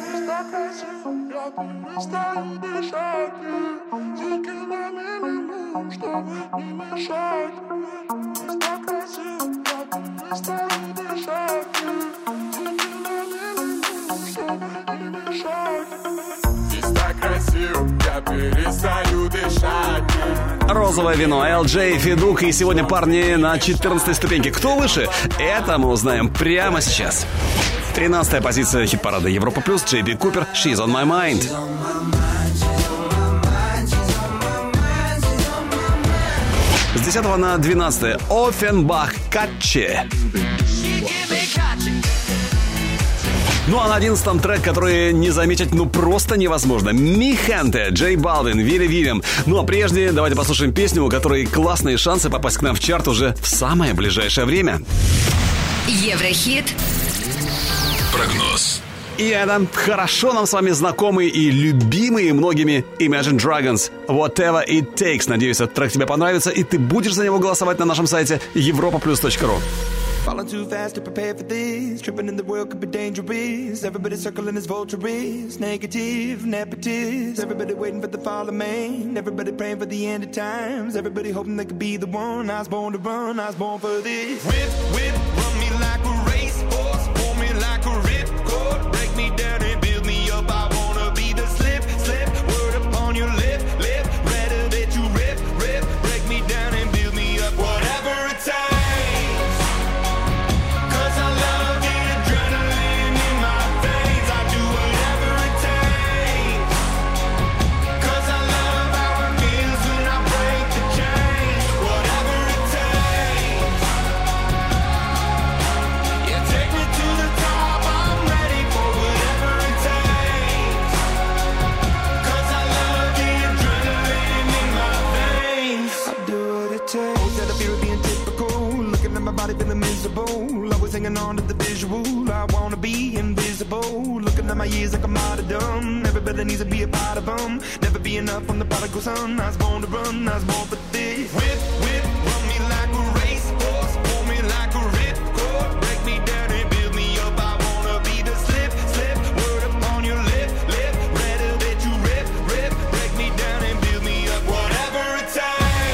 Здесь так красиво, я перестаю дышать. Розовое вино, эл джей, Федук. И сегодня парни на четырнадцатой ступеньке. Кто выше? Это мы узнаем прямо сейчас. тринадцатая позиция хит-парада Европа Плюс. Джей Би Купер, She's on my mind. С десятого на двенадцатое Оффенбах, Катче. Ну а на одиннадцатом трек, который не заметить ну просто невозможно. Mi Gente, Джей Балвин, Вилли Вильям. Ну а прежде давайте послушаем песню, у которой классные шансы попасть к нам в чарт уже в самое ближайшее время. Еврохит. Прогноз. И это хорошо нам с вами знакомый и любимый многими Imagine Dragons Whatever It Takes. Надеюсь, этот трек тебе понравится, и ты будешь за него голосовать на нашем сайте европа плюс точка ру. Falling too fast to prepare for this. Tripping in the world could be dangerous. Everybody circling as vultures. Negative, nepotist. Everybody waiting for the fall of man. Everybody praying for the end of times. Everybody hoping they could be the one. I was born to run, I was born for this. Whip, whip, run me like a racehorse. Pull me like a ripcord. Break me down and build me up. I wanna be the slip, slip. Word upon your lip, lip. Rather that you rip, rip. Break me down and build me up. Whatever it takes. Feeling miserable, always hanging on to the visual. I wanna be invisible. Looking at my years like I'm martyrdom. Everybody needs to be a part of them. Never be enough from the prodigal son. I was born to run, I was born for this. Whip, whip, run me like a racehorse. Pull me like a ripcord. Break me down and build me up. I wanna be the slip, slip. Word upon your lip, lip. Rather that you rip, rip. Break me down and build me up. Whatever it takes.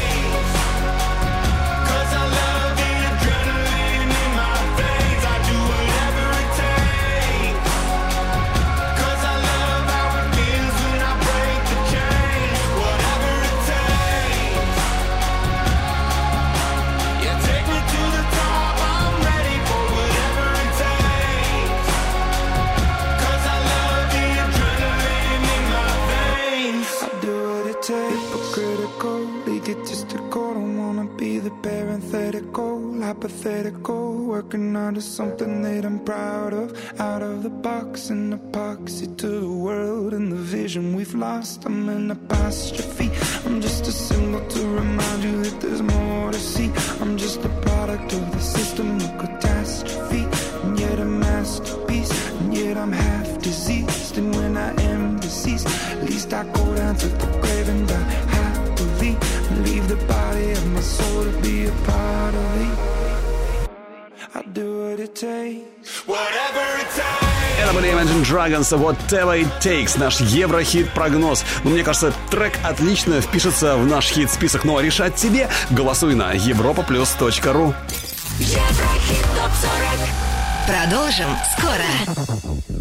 Hypothetical, working out of something that I'm proud of. Out of the box, an epoxy to the world and the vision we've lost. I'm an apostrophe. I'm just a symbol to remind you that there's more to see. I'm just a product of the system of catastrophe, and yet a masterpiece. And yet I'm half diseased, and when I am deceased, at least I go down to the grave and die happily, and leave the body of my soul to be a part of it. I'll do what it takes. Whatever it takes. Это были Imagine Dragons, Whatever It Takes, наш Еврохит-прогноз. Ну, мне кажется, трек отлично впишется в наш хит-список. Ну, а решать тебе. Голосуй на европа плюс точка ру. Еврохит топ сорок. Продолжим скоро.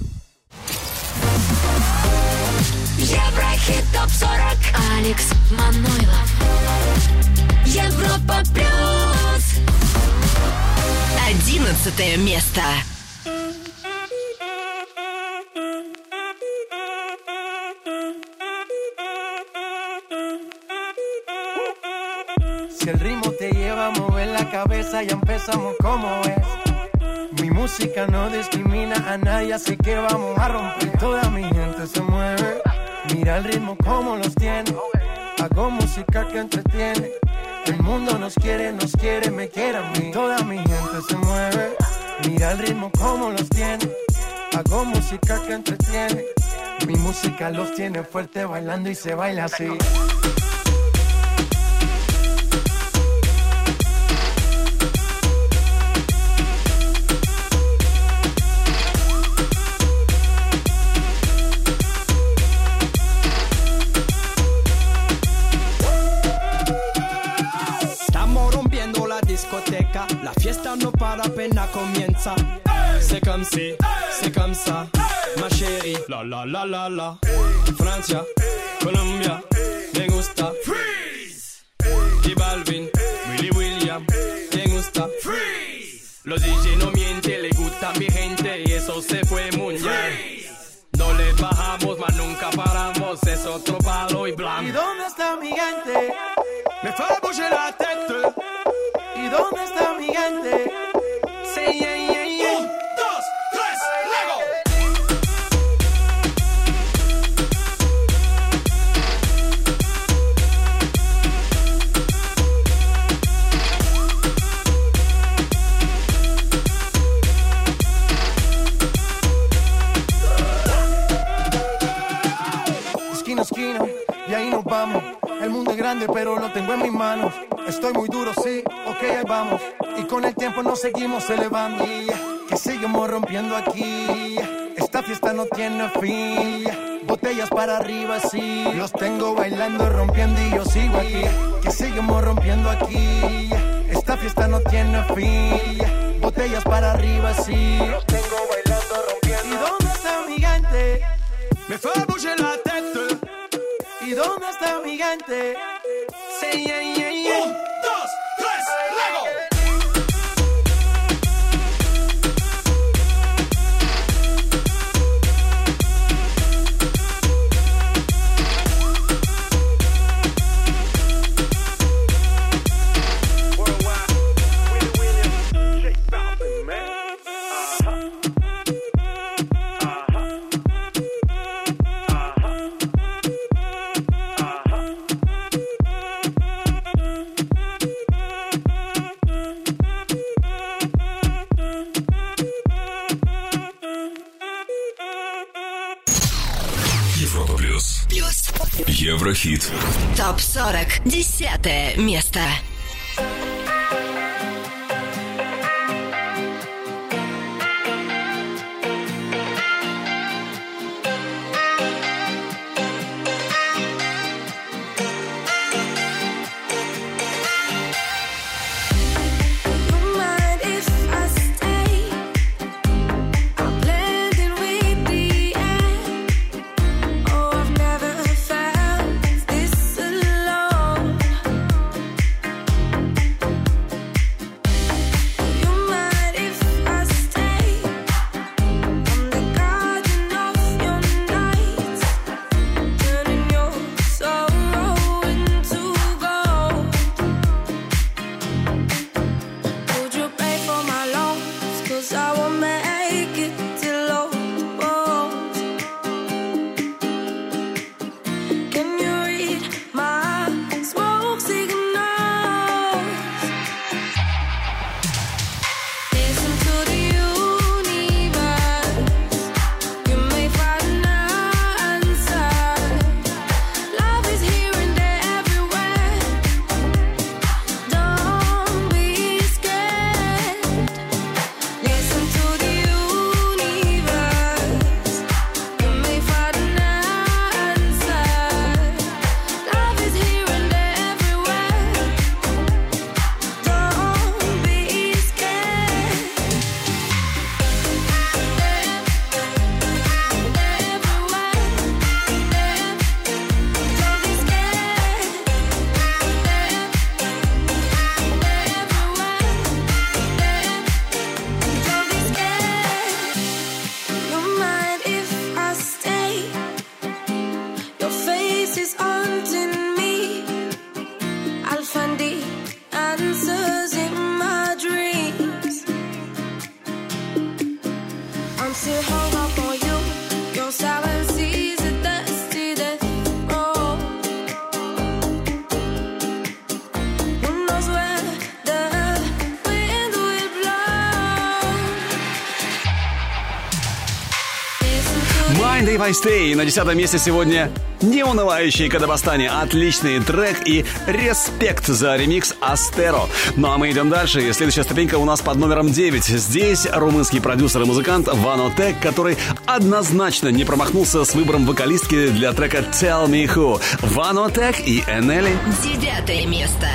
Еврохит топ сорок. Алекс Манойлов. Европа плюс. Одиннадцатое место. Si el ritmo te lleva a mover la cabeza, ya empezamos como es. Mi música no discrimina a nadie, así que vamos a romper. Toda mi gente se mueve. Mira el ritmo como los tiene. Hago música que entretiene. El mundo nos quiere, nos quiere, me quiere a mí. Toda mi gente se mueve. Mira el ritmo como los tiene. Hago música que entretiene. Mi música los tiene fuerte bailando y se baila así. La fiesta no para, apenas comienza. C'est comme si, c'est comme ça, ma chérie. La la la la la. Francia, Colombia, me gusta. Freeze. Y Balvin, Willy William, me gusta. Freeze. Los D J no mienten, le gusta a mi gente y eso se fue mundial. No le bajamos, mas nunca paramos, es otro palo y blanco. ¿Y dónde está mi gente? Me fait bouger la tête. ¿Y dónde está mi gente? Sí, yeah, yeah, yeah. Un, dos, tres, Lego. Esquina, esquina, y ahí nos vamos. El mundo es grande, pero lo tengo en mis manos. Estoy muy duro, sí, ok, ahí vamos. Y con el tiempo nos seguimos elevando. Que seguimos rompiendo aquí. Esta fiesta no tiene fin. Botellas para arriba, sí. Los tengo bailando, rompiendo y yo sigo aquí. Que seguimos rompiendo aquí. Esta fiesta no tiene fin. Botellas para arriba, sí. Los tengo bailando, rompiendo. ¿Y dónde está mi gente? Me fait bouger la tête. ¿Y dónde está mi gente? Sí, yeah, yeah, yeah. Un, dos, tres, Lego. Еврохит. топ сорок. Десятое место. Oh, I've never felt this alone. Mind If I Stay. На десятом месте сегодня неунывающий Кадабастани. Отличный трек и респект за ремикс Астеро. Ну а мы идем дальше. И следующая ступенька у нас под номером девять. Здесь румынский продюсер и музыкант Vanotech, который однозначно не промахнулся с выбором вокалистки для трека Tell Me Who. Vanotech и Энели. Девятое место.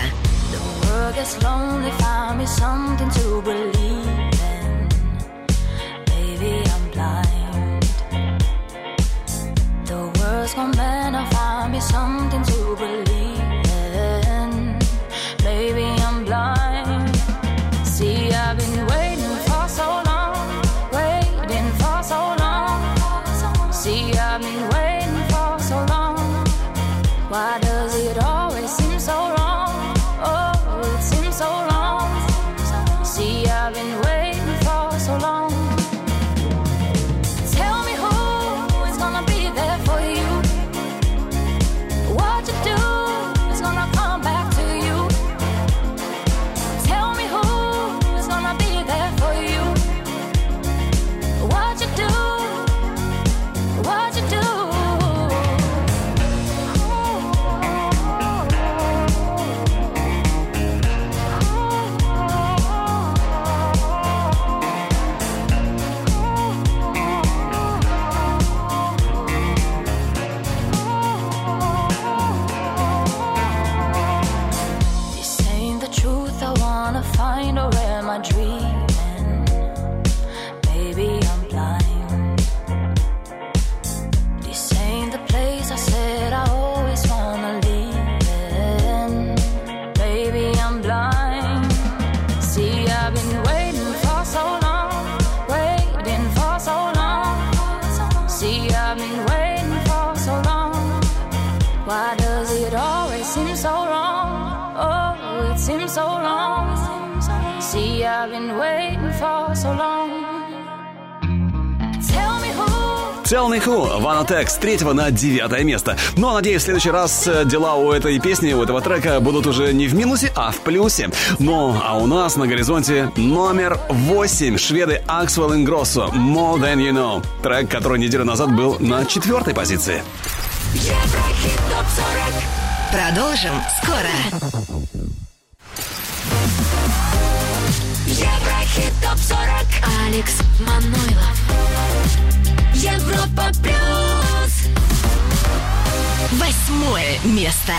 Gone man, I find me something to believe in. Maybe I'm blind. See, I've been waiting for so long, waiting for so long. See, I've been waiting for so long. Why does it always seem so wrong? Oh, it seems so long. See, I've been waiting for so long. Tell me who is gonna be there for you. What you do is gonna come back to you. Tell me who is gonna be there for you. What you do, what you do. Find or am I dreaming? Baby, I'm blind. This ain't the place I said I always wanna live in. Baby, I'm blind. See, I've been waiting for so long, waiting for so long. See, I've been waiting for so long. Why does it always seem so wrong? Oh, it seems so long. See, I've been waiting for so long. Tell me who. Tell Me Who, Vanotech с третьего на девятое место. Но, надеюсь, в следующий раз дела у этой песни, у этого трека будут уже не в минусе, а в плюсе. Ну, а у нас на горизонте номер восемь. Шведы Axwell Ingrosso, More Than You Know. Трек, который неделю назад был на четвертой позиции. Еврохит топ сорок. Продолжим скоро. Еврохит топ сорок. Алекс Манойлов. Европа плюс. Восьмое место.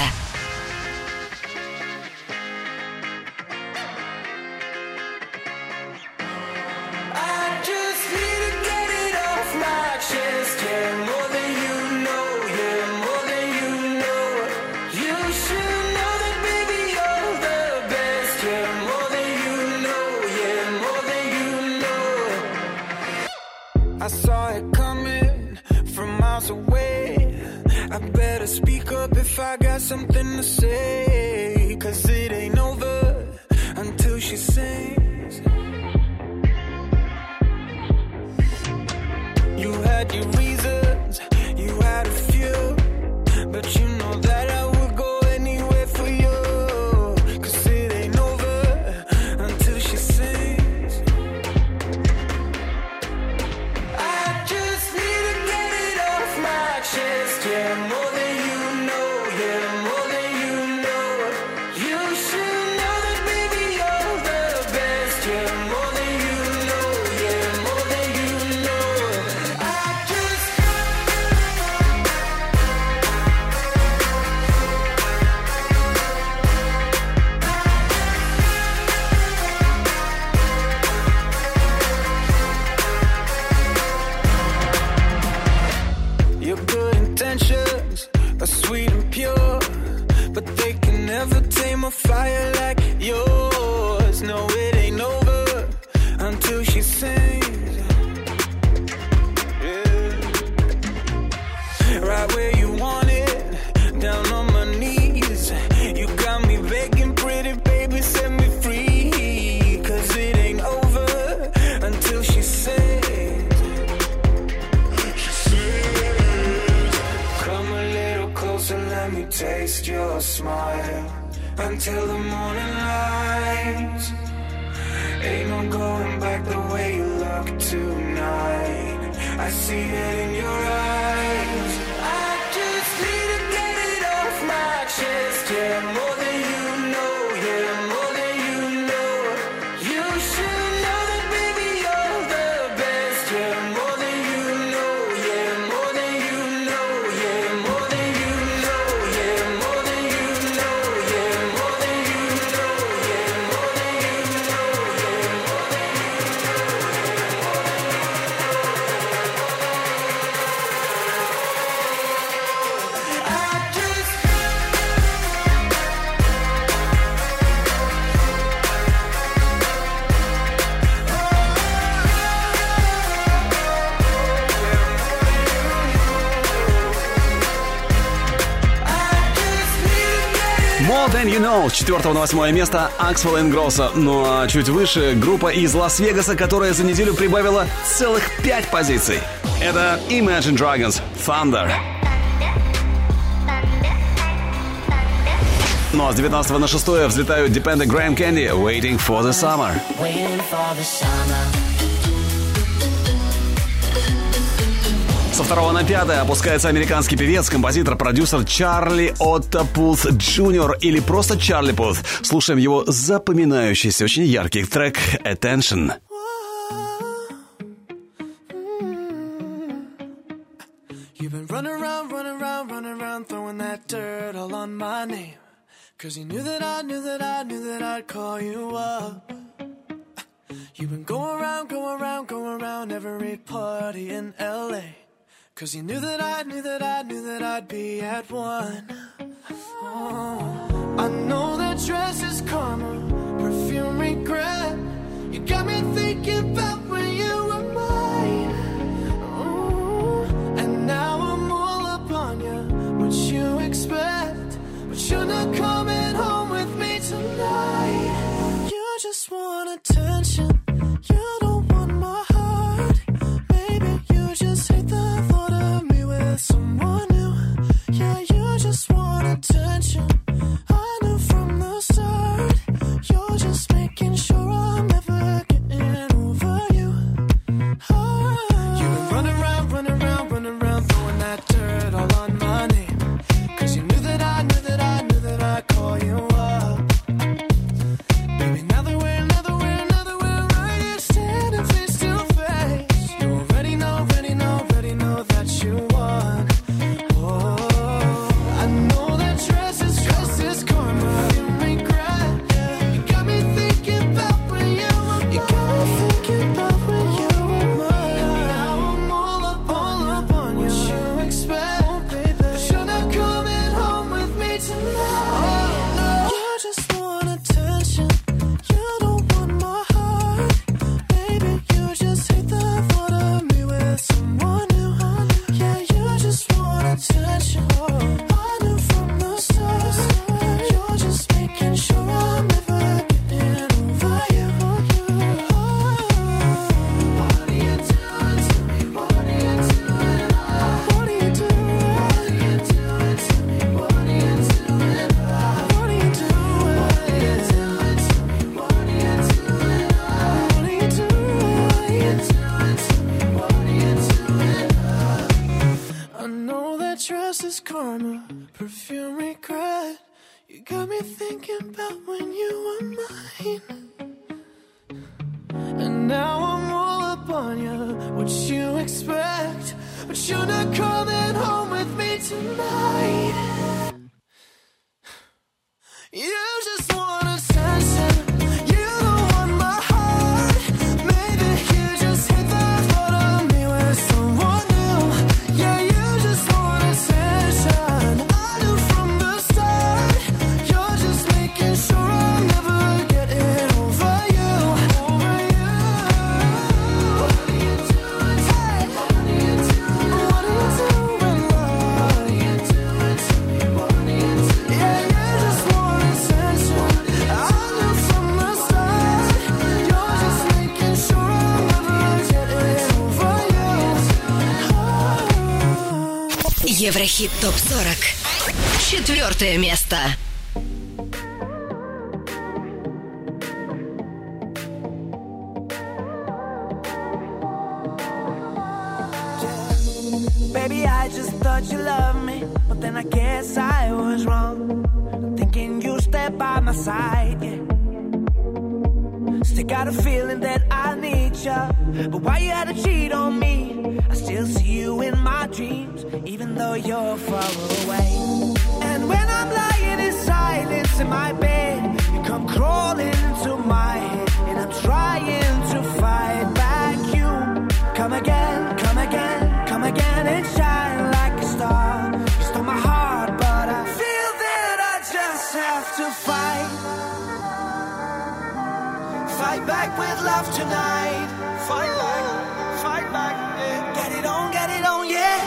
I saw it coming from miles away. I better speak up if I got something to say. Cause it ain't over until she sings. You had your reasons, you had a few, but you know that I would go anywhere for you. Cause it ain't over until she sings. Yeah, more than you know, yeah, more than you know. You should know that, baby, you're the best. Yeah, more than you know, yeah, more than you know. I just your good intentions are sweet and pure, but they can never tame a fire like yours. No, it ain't over until she sings. Yeah. Right where you want it, down on my knees. You got me begging, pretty baby, set me free. Cause it ain't over until she sings. Let me taste your smile until the morning light. Ain't no going back the way you look tonight. I see it in your eyes. I just need to get it off my chest. Yeah, more than you know. Yeah, more than you know. You should know that, baby, you're the best. Yeah, more than you know. Yeah, more than you know. Yeah, more than you know. Yeah, more than you know. Yeah, more than you know. Yeah, more than you know. Yeah, more than More Than You Know с четвертого на восьмое место Axwell and Grosso. Ну а чуть выше группа из Лас-Вегаса, которая за неделю прибавила целых пять позиций. Это Imagine Dragons Thunder. Ну а с девятнадцатого на шестое взлетают Dependent Graham Candy Waiting for the Summer. Waiting for the summer. Со второго на пятое опускается американский певец, композитор, продюсер Чарли Отто Пулс Джуниор или просто Чарли Пулс. Слушаем его запоминающийся, очень яркий трек Attention. You've been running around, running around, running around, throwing that dirt all on my name. Cause you knew that I knew that I knew that I'd call you up. You've been going around, going around, going around every party in L A. Cause you knew that I knew that I knew that I'd be at one. Oh, I know that dress is karma, perfume regret. You got me thinking about when you were mine. Oh, and now I'm all up on you. What you expect? But you're not coming home with me tonight. You just want attention. You don't want my heart. Maybe you just hate the thought of me with someone new. Yeah, you just want attention. I knew from the start. You're just making sure I'm never getting over you. Oh. You've been running around, running around, running around, throwing that dirt all on my name. Cause you knew that I knew that I knew that I'd call you up. Baby, now that we're, now that we're, now that we're right here standing face to face, you already know, already know, already know that you won. Oh, I know that dress is, dress is karma, you regret. You got me thinking about when you were mine. You got me thinking about when you were mine. Now I'm all up, all up on you. What you expect? Oh, baby, but you're not coming home with me tonight. Oh, no. You just want attention. You don't want my heart. Baby, you just hate the thought of me with someone new. Yeah, you just want attention. I knew from the start. You're just making sure I'm never getting over you. What are you doing to me? What are you doing? What are you doing? What are you doing to me? What are you doing? What are you doing? What are you doing to me? What are you doing? What are you doing? What are you doing to me? What are you doing? I know that dress is karma, perfume regret. You got me thinking about when you were mine. And now I'm all up on you. What you expect? But you're not coming home with me tonight. You just want attention. You don't want my heart. Maybe you just hate the thought of me with someone new. Yeah, you just want attention. I knew from the start. You're just making sure I'm never getting over you. Over you. What are you doing? Hey. What are you doing? What are you doing? What are you doing to me? What are you doing? Yeah, you just want attention. I knew from the start. You're just making sure I'm never getting over you. Еврохит топ сорок. Четвертое место. Baby, I just thought you loved me, but then I guess I was wrong. Thinking you stay by my side, yeah. Still got a feeling that I need you, but why you had to cheat on me? I still see you in my dreams, even though you're far away. And when I'm lying in silence in my bed, you come crawling into my head, and I'm trying to fight back you. Come again, come again, come again and shine like a star. You stole my heart, but I feel that I just have to fight. Fight back with love tonight. Fight back, fight back, yeah. Get it on, get it on, yeah.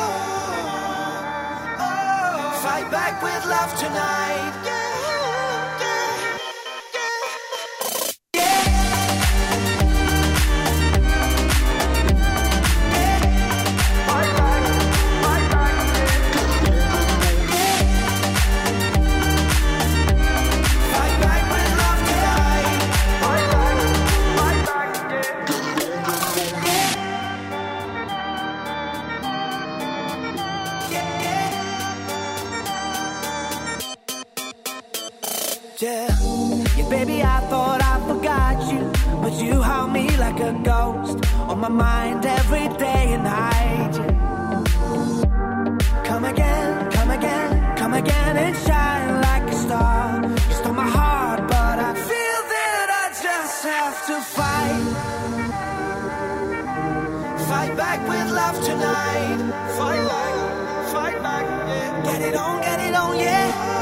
Oh, fight back with love tonight. Yeah. Yeah, yeah, baby, I thought I forgot you, but you haunt me like a ghost on my mind every day and night. Yeah. Come again, come again, come again and shine like a star. You stole my heart, but I feel that I just have to fight. Fight back with love tonight. Fight back, fight back, yeah. Get it on, get it on, yeah.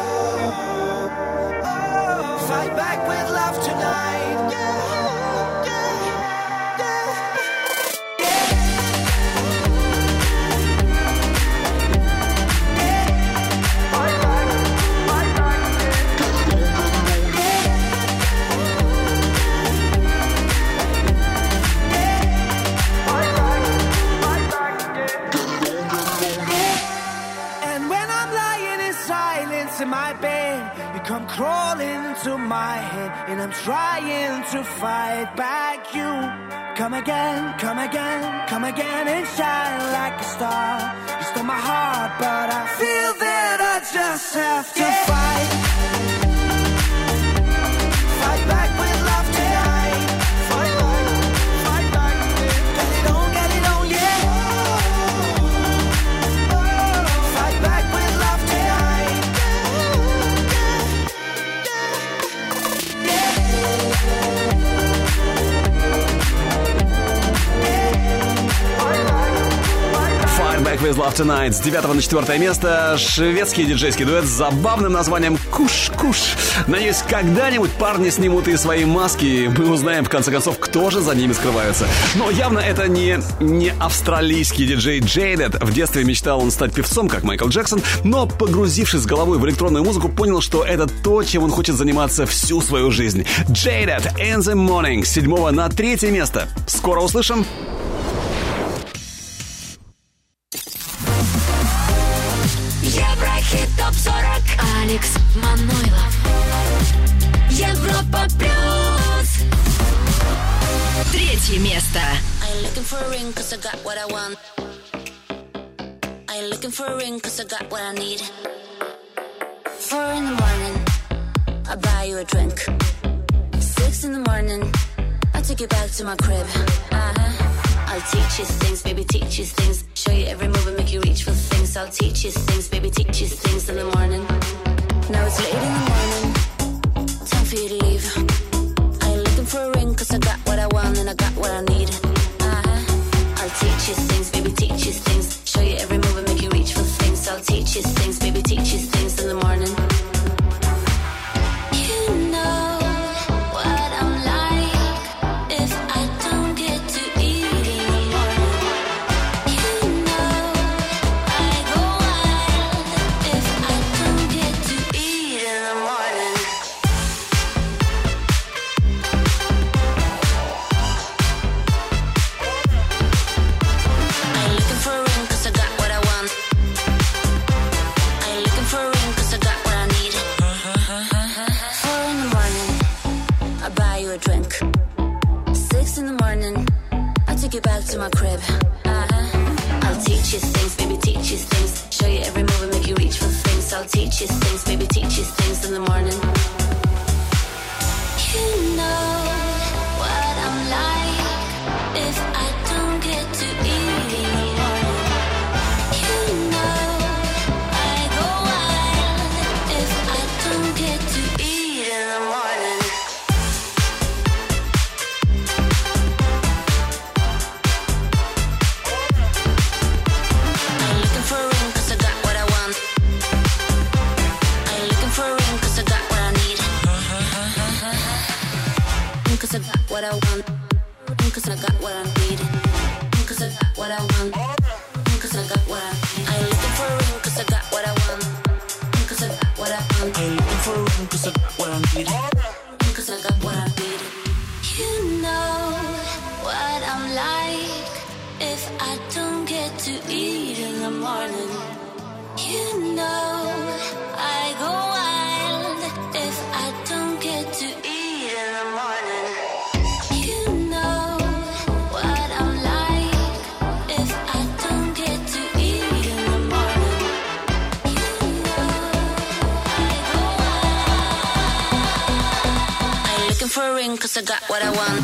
Fight back with love tonight. Yeah, yeah, yeah, yeah. Fight back, fight back, yeah. Fight back, fight back, yeah. And when I'm lying in silence in my bed, you come crawling into my head, and I'm trying to fight back you. Come again, come again, come again and shine like a star. You stole my heart, but I feel that I just have to yeah. fight. Fight back with love tonight. Fight back, fight back, yeah. Get it on, get it on, yeah. Oh, oh, fight back with love tonight. Fight Back with Love Tonight. С девятого на четвертое место шведский диджейский дуэт с забавным названием Куш-Куш. Надеюсь, когда-нибудь парни снимут и свои маски, и мы узнаем, в конце концов, кто же за ними скрывается. Но явно это не, не австралийский диджей Jaded. В детстве мечтал он стать певцом, как Майкл Джексон, но, погрузившись с головой в электронную музыку, понял, что это то, чем он хочет заниматься всю свою жизнь. Jaded in the Morning. С седьмого на третье место. Скоро услышим. Еврохит топ сорок. Алекс Манойлов. Европа плюс. Третье место. I ain't looking for a ring cause I got what I want. I ain't looking for a ring cause I got what I need. Four in the morning, I'll buy you a drink. Six in the morning, I'll take you back to my crib. Uh-huh. I'll teach you things, baby, teach you things. Show you every move and make you reach for things. I'll teach you things, baby, teach you things in the morning. Now it's late in the morning, time for you to leave. I ain't looking for a ring cause I got what I want and I got what I need. Uh-huh. I'll teach you things, baby, teach you things. Show you every move and make you reach for things. I'll teach you things, baby, teach you things in the morning. You know what I'm like if I don't get to eat in the morning. You know I go wild if I don't the morning. You know what I'm like if I don't get to eat in the morning. You know I go wild if I don't get to eat in the morning. I'm looking for a ring 'cause I got what I want. I'm looking for a ring 'cause I got what I need. Cause I got what I want. Cause I got what I need. Cause I got what I want. Cause I got what I need. I'm looking for a ring 'cause I got what I want. Cause I got what I want. I'm looking for a ring 'cause I got what I need. Cause I got what I need. You know what I'm like if I don't get to eat in the morning. You know I go wild if I don't get to eat in the morning. You know what I'm like if I don't get to eat in the morning. You know I go wild. I'm looking for a ring 'cause I got what I want.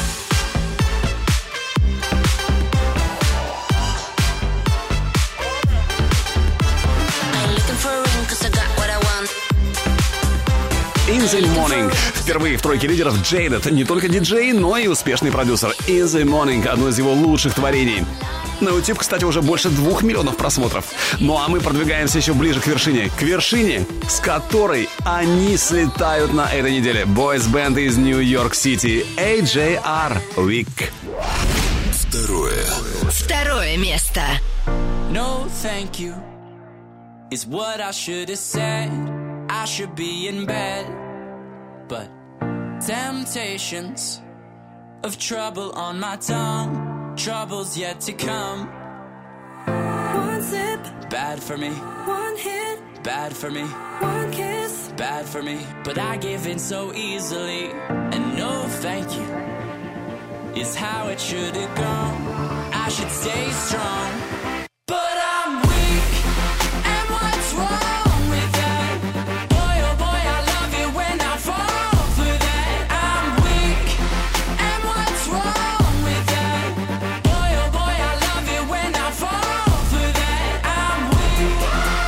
In the Morning. Впервые в тройке лидеров Jaded. Не только диджей, но и успешный продюсер. In the Morning. Одно из его лучших творений. На YouTube, кстати, уже больше двух миллионов просмотров. Ну а мы продвигаемся еще ближе к вершине. К вершине, с которой они слетают на этой неделе. Boys Band из Нью-Йорк-Сити. эй джей ар Week. Второе. Второе место. No, thank you is what I should have said. I should be in bed, but temptations of trouble on my tongue, trouble's yet to come. One sip, bad for me. One hit, bad for me. One kiss, bad for me. But I give in so easily, and no thank you is how it should have gone. I should stay strong, but I'm weak, and what's wrong with that? Boy, oh boy, I love it when I fall for that. I'm weak, and what's wrong with that? Boy, oh boy, I love it when I fall for that. I'm weak.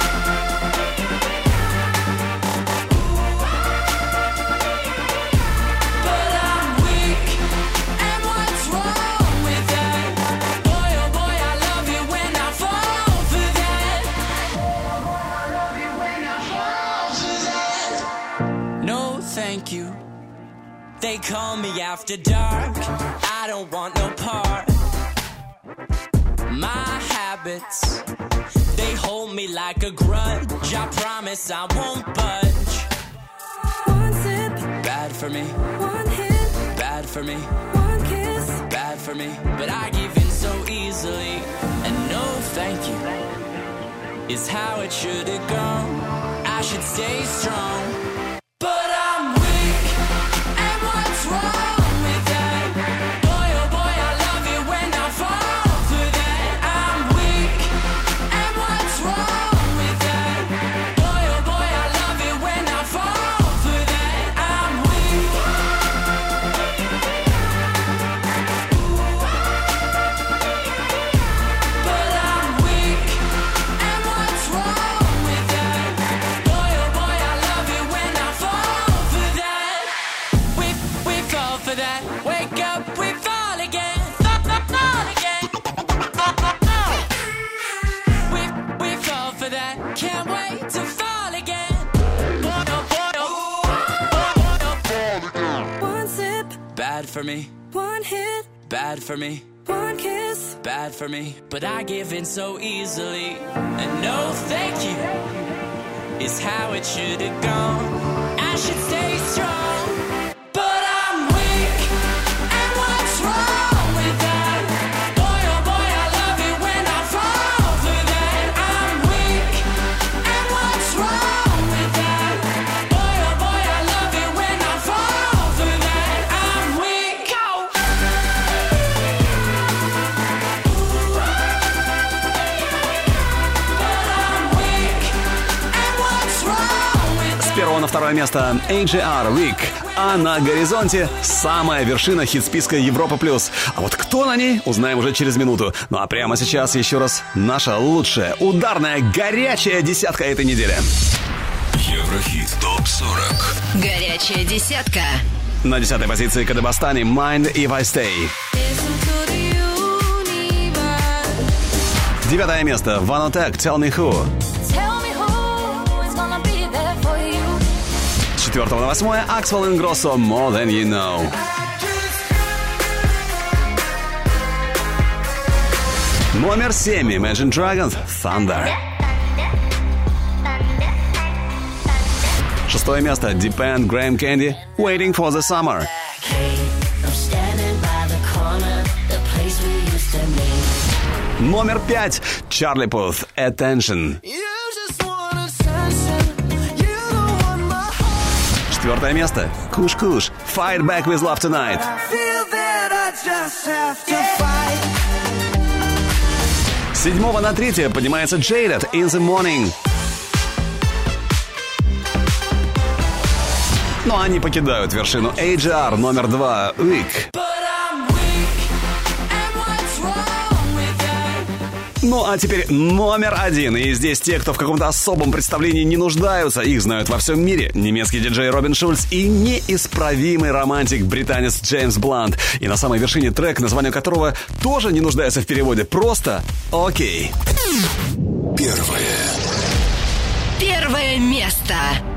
But I'm weak, and what's wrong with that? Boy, oh boy, I love it when I fall for that. No, thank you. They call me after dark. I don't want no part. My habits, they hold me like a grudge. I promise I won't budge. one sip, Bad for me, one hit, bad for me, one kiss. bad for me. But I give in so easily, and no thank you is how it should have gone. I should stay strong, but I'm weak, and what's wrong with that? Boy, oh boy, I love it when I fall for that. I'm weak, and what's wrong with that? Boy, oh boy, I love it when I fall for that. I'm weak. But I'm weak, and what's wrong with that? Boy, oh boy, I love it when I fall for that. We, we fall for that. Wake up, we fall again. Fall, fall, fall again. We, we fall for that. Can't wait to fall again. Boy, oh boy, oh. Boy, oh, boy. One sip, Bad for me, one hit, bad for me, one kiss. bad for me. But I give in so easily, and no thank you is how it should have gone. I should stay strong, but I'm weak, and what's wrong with that? Boy, oh boy, I love it when I fall for that. I'm weak, and what's wrong with that? Boy, oh boy, I love it when I fall for that. I'm weak. первого на второе место эй джей ар Weak. А на горизонте самая вершина хит-списка Европа плюс. А вот кто на ней, узнаем уже через минуту. Ну а прямо сейчас еще раз наша лучшая ударная горячая десятка этой недели. Еврохит топ сорок. Горячая десятка. На десятой позиции Кадебостани Mind If I Stay. Девятое место Vanotech Tell Me Who. С четвертого на восьмое Axwell Ingrosso More Than You Know. Номер семь Imagine Dragons Thunder. Шестое место Depend Graham Candy Waiting for the Summer. Номер пять Charlie Puth Attention. Четвертое место Kush Kush Fight Back With Love Tonight. С седьмого на третье поднимается Jaded In The Morning. Но они покидают вершину эй джей ар номер два Weak. Ну а теперь номер один. И здесь те, кто в каком-то особом представлении не нуждаются. Их знают во всем мире. Немецкий диджей Робин Шульц и неисправимый романтик-британец Джеймс Блант. И на самой вершине трек, название которого тоже не нуждается в переводе. Просто «Окей». Первое. Первое место.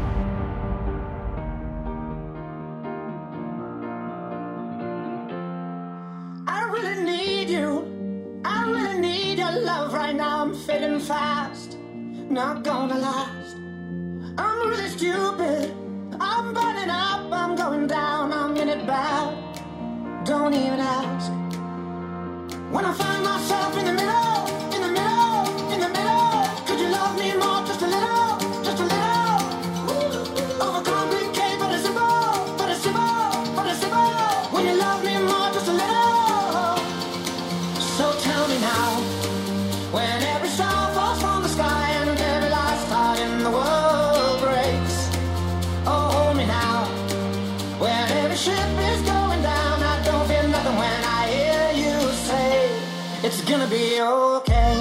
I'm fading fast, not gonna last. I'm really stupid, I'm burning up, I'm going down, I'm in it bad. Don't even ask. When I find myself in the middle, in the middle, in the middle, could you love me more, just a little, just a little? Overcomplicate, but it's simple, but it's simple, but it's simple. When you love me more, just a little. So tell me now, when every star falls from the sky and every last heart in the world breaks. Oh, hold me now. When every ship is going down, I don't feel nothing when I hear you say it's gonna be okay.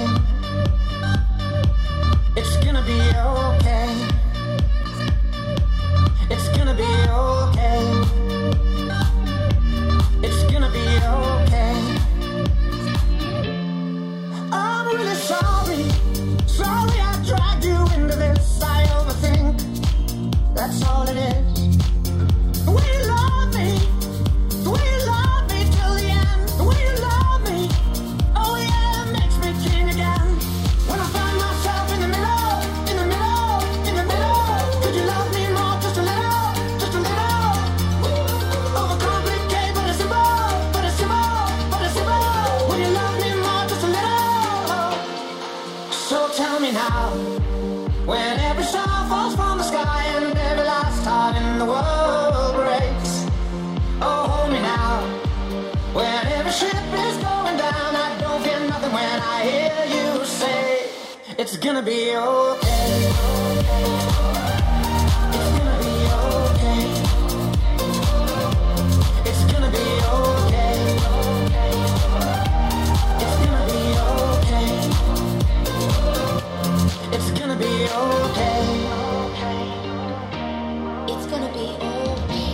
It's gonna be okay. It's gonna be okay. It's gonna be okay. I'm really sorry, sorry I dragged you into this. I overthink, that's all it is. The way you love me, the way you love me till the end. The way you love me, oh yeah, it makes me king again. When I find myself in the middle, in the middle, in the middle, could you love me more, just a little, just a little? Overcomplicate, but it's simple, but it's simple, but it's simple. When you love me more, just a little. So tell me now, when every star falls from the sky and every last heart in the world breaks. Oh, hold me now, when every ship is going down, I don't feel nothing when I hear you say it's gonna be okay. It's gonna be okay. It's gonna be okay. It's gonna be okay. It's gonna be okay. It's gonna be okay.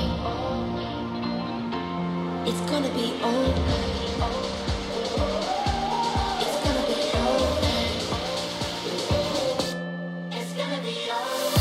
It's gonna be okay. It's gonna be okay. It's gonna be okay.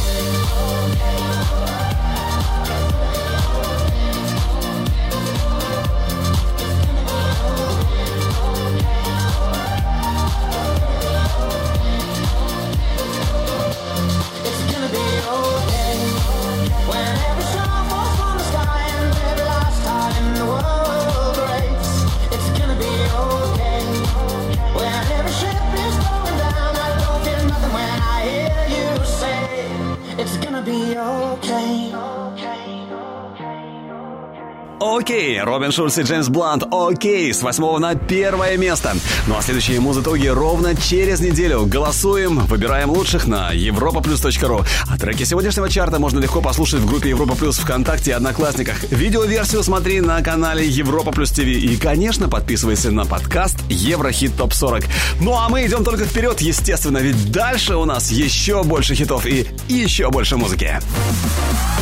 «Окей». Робин Шульц и Джеймс Блант «Окей» с восьмого на первое место. Ну а следующие муз-итоги ровно через неделю. Голосуем, выбираем лучших на европа плюс точка ру. А треки сегодняшнего чарта можно легко послушать в группе Европа Плюс ВКонтакте и Одноклассниках. Видеоверсию смотри на канале Европа Плюс ТВ. И, конечно, подписывайся на подкаст Еврохит Топ сорок. Ну а мы идем только вперед, естественно, ведь дальше у нас еще больше хитов и еще больше музыки.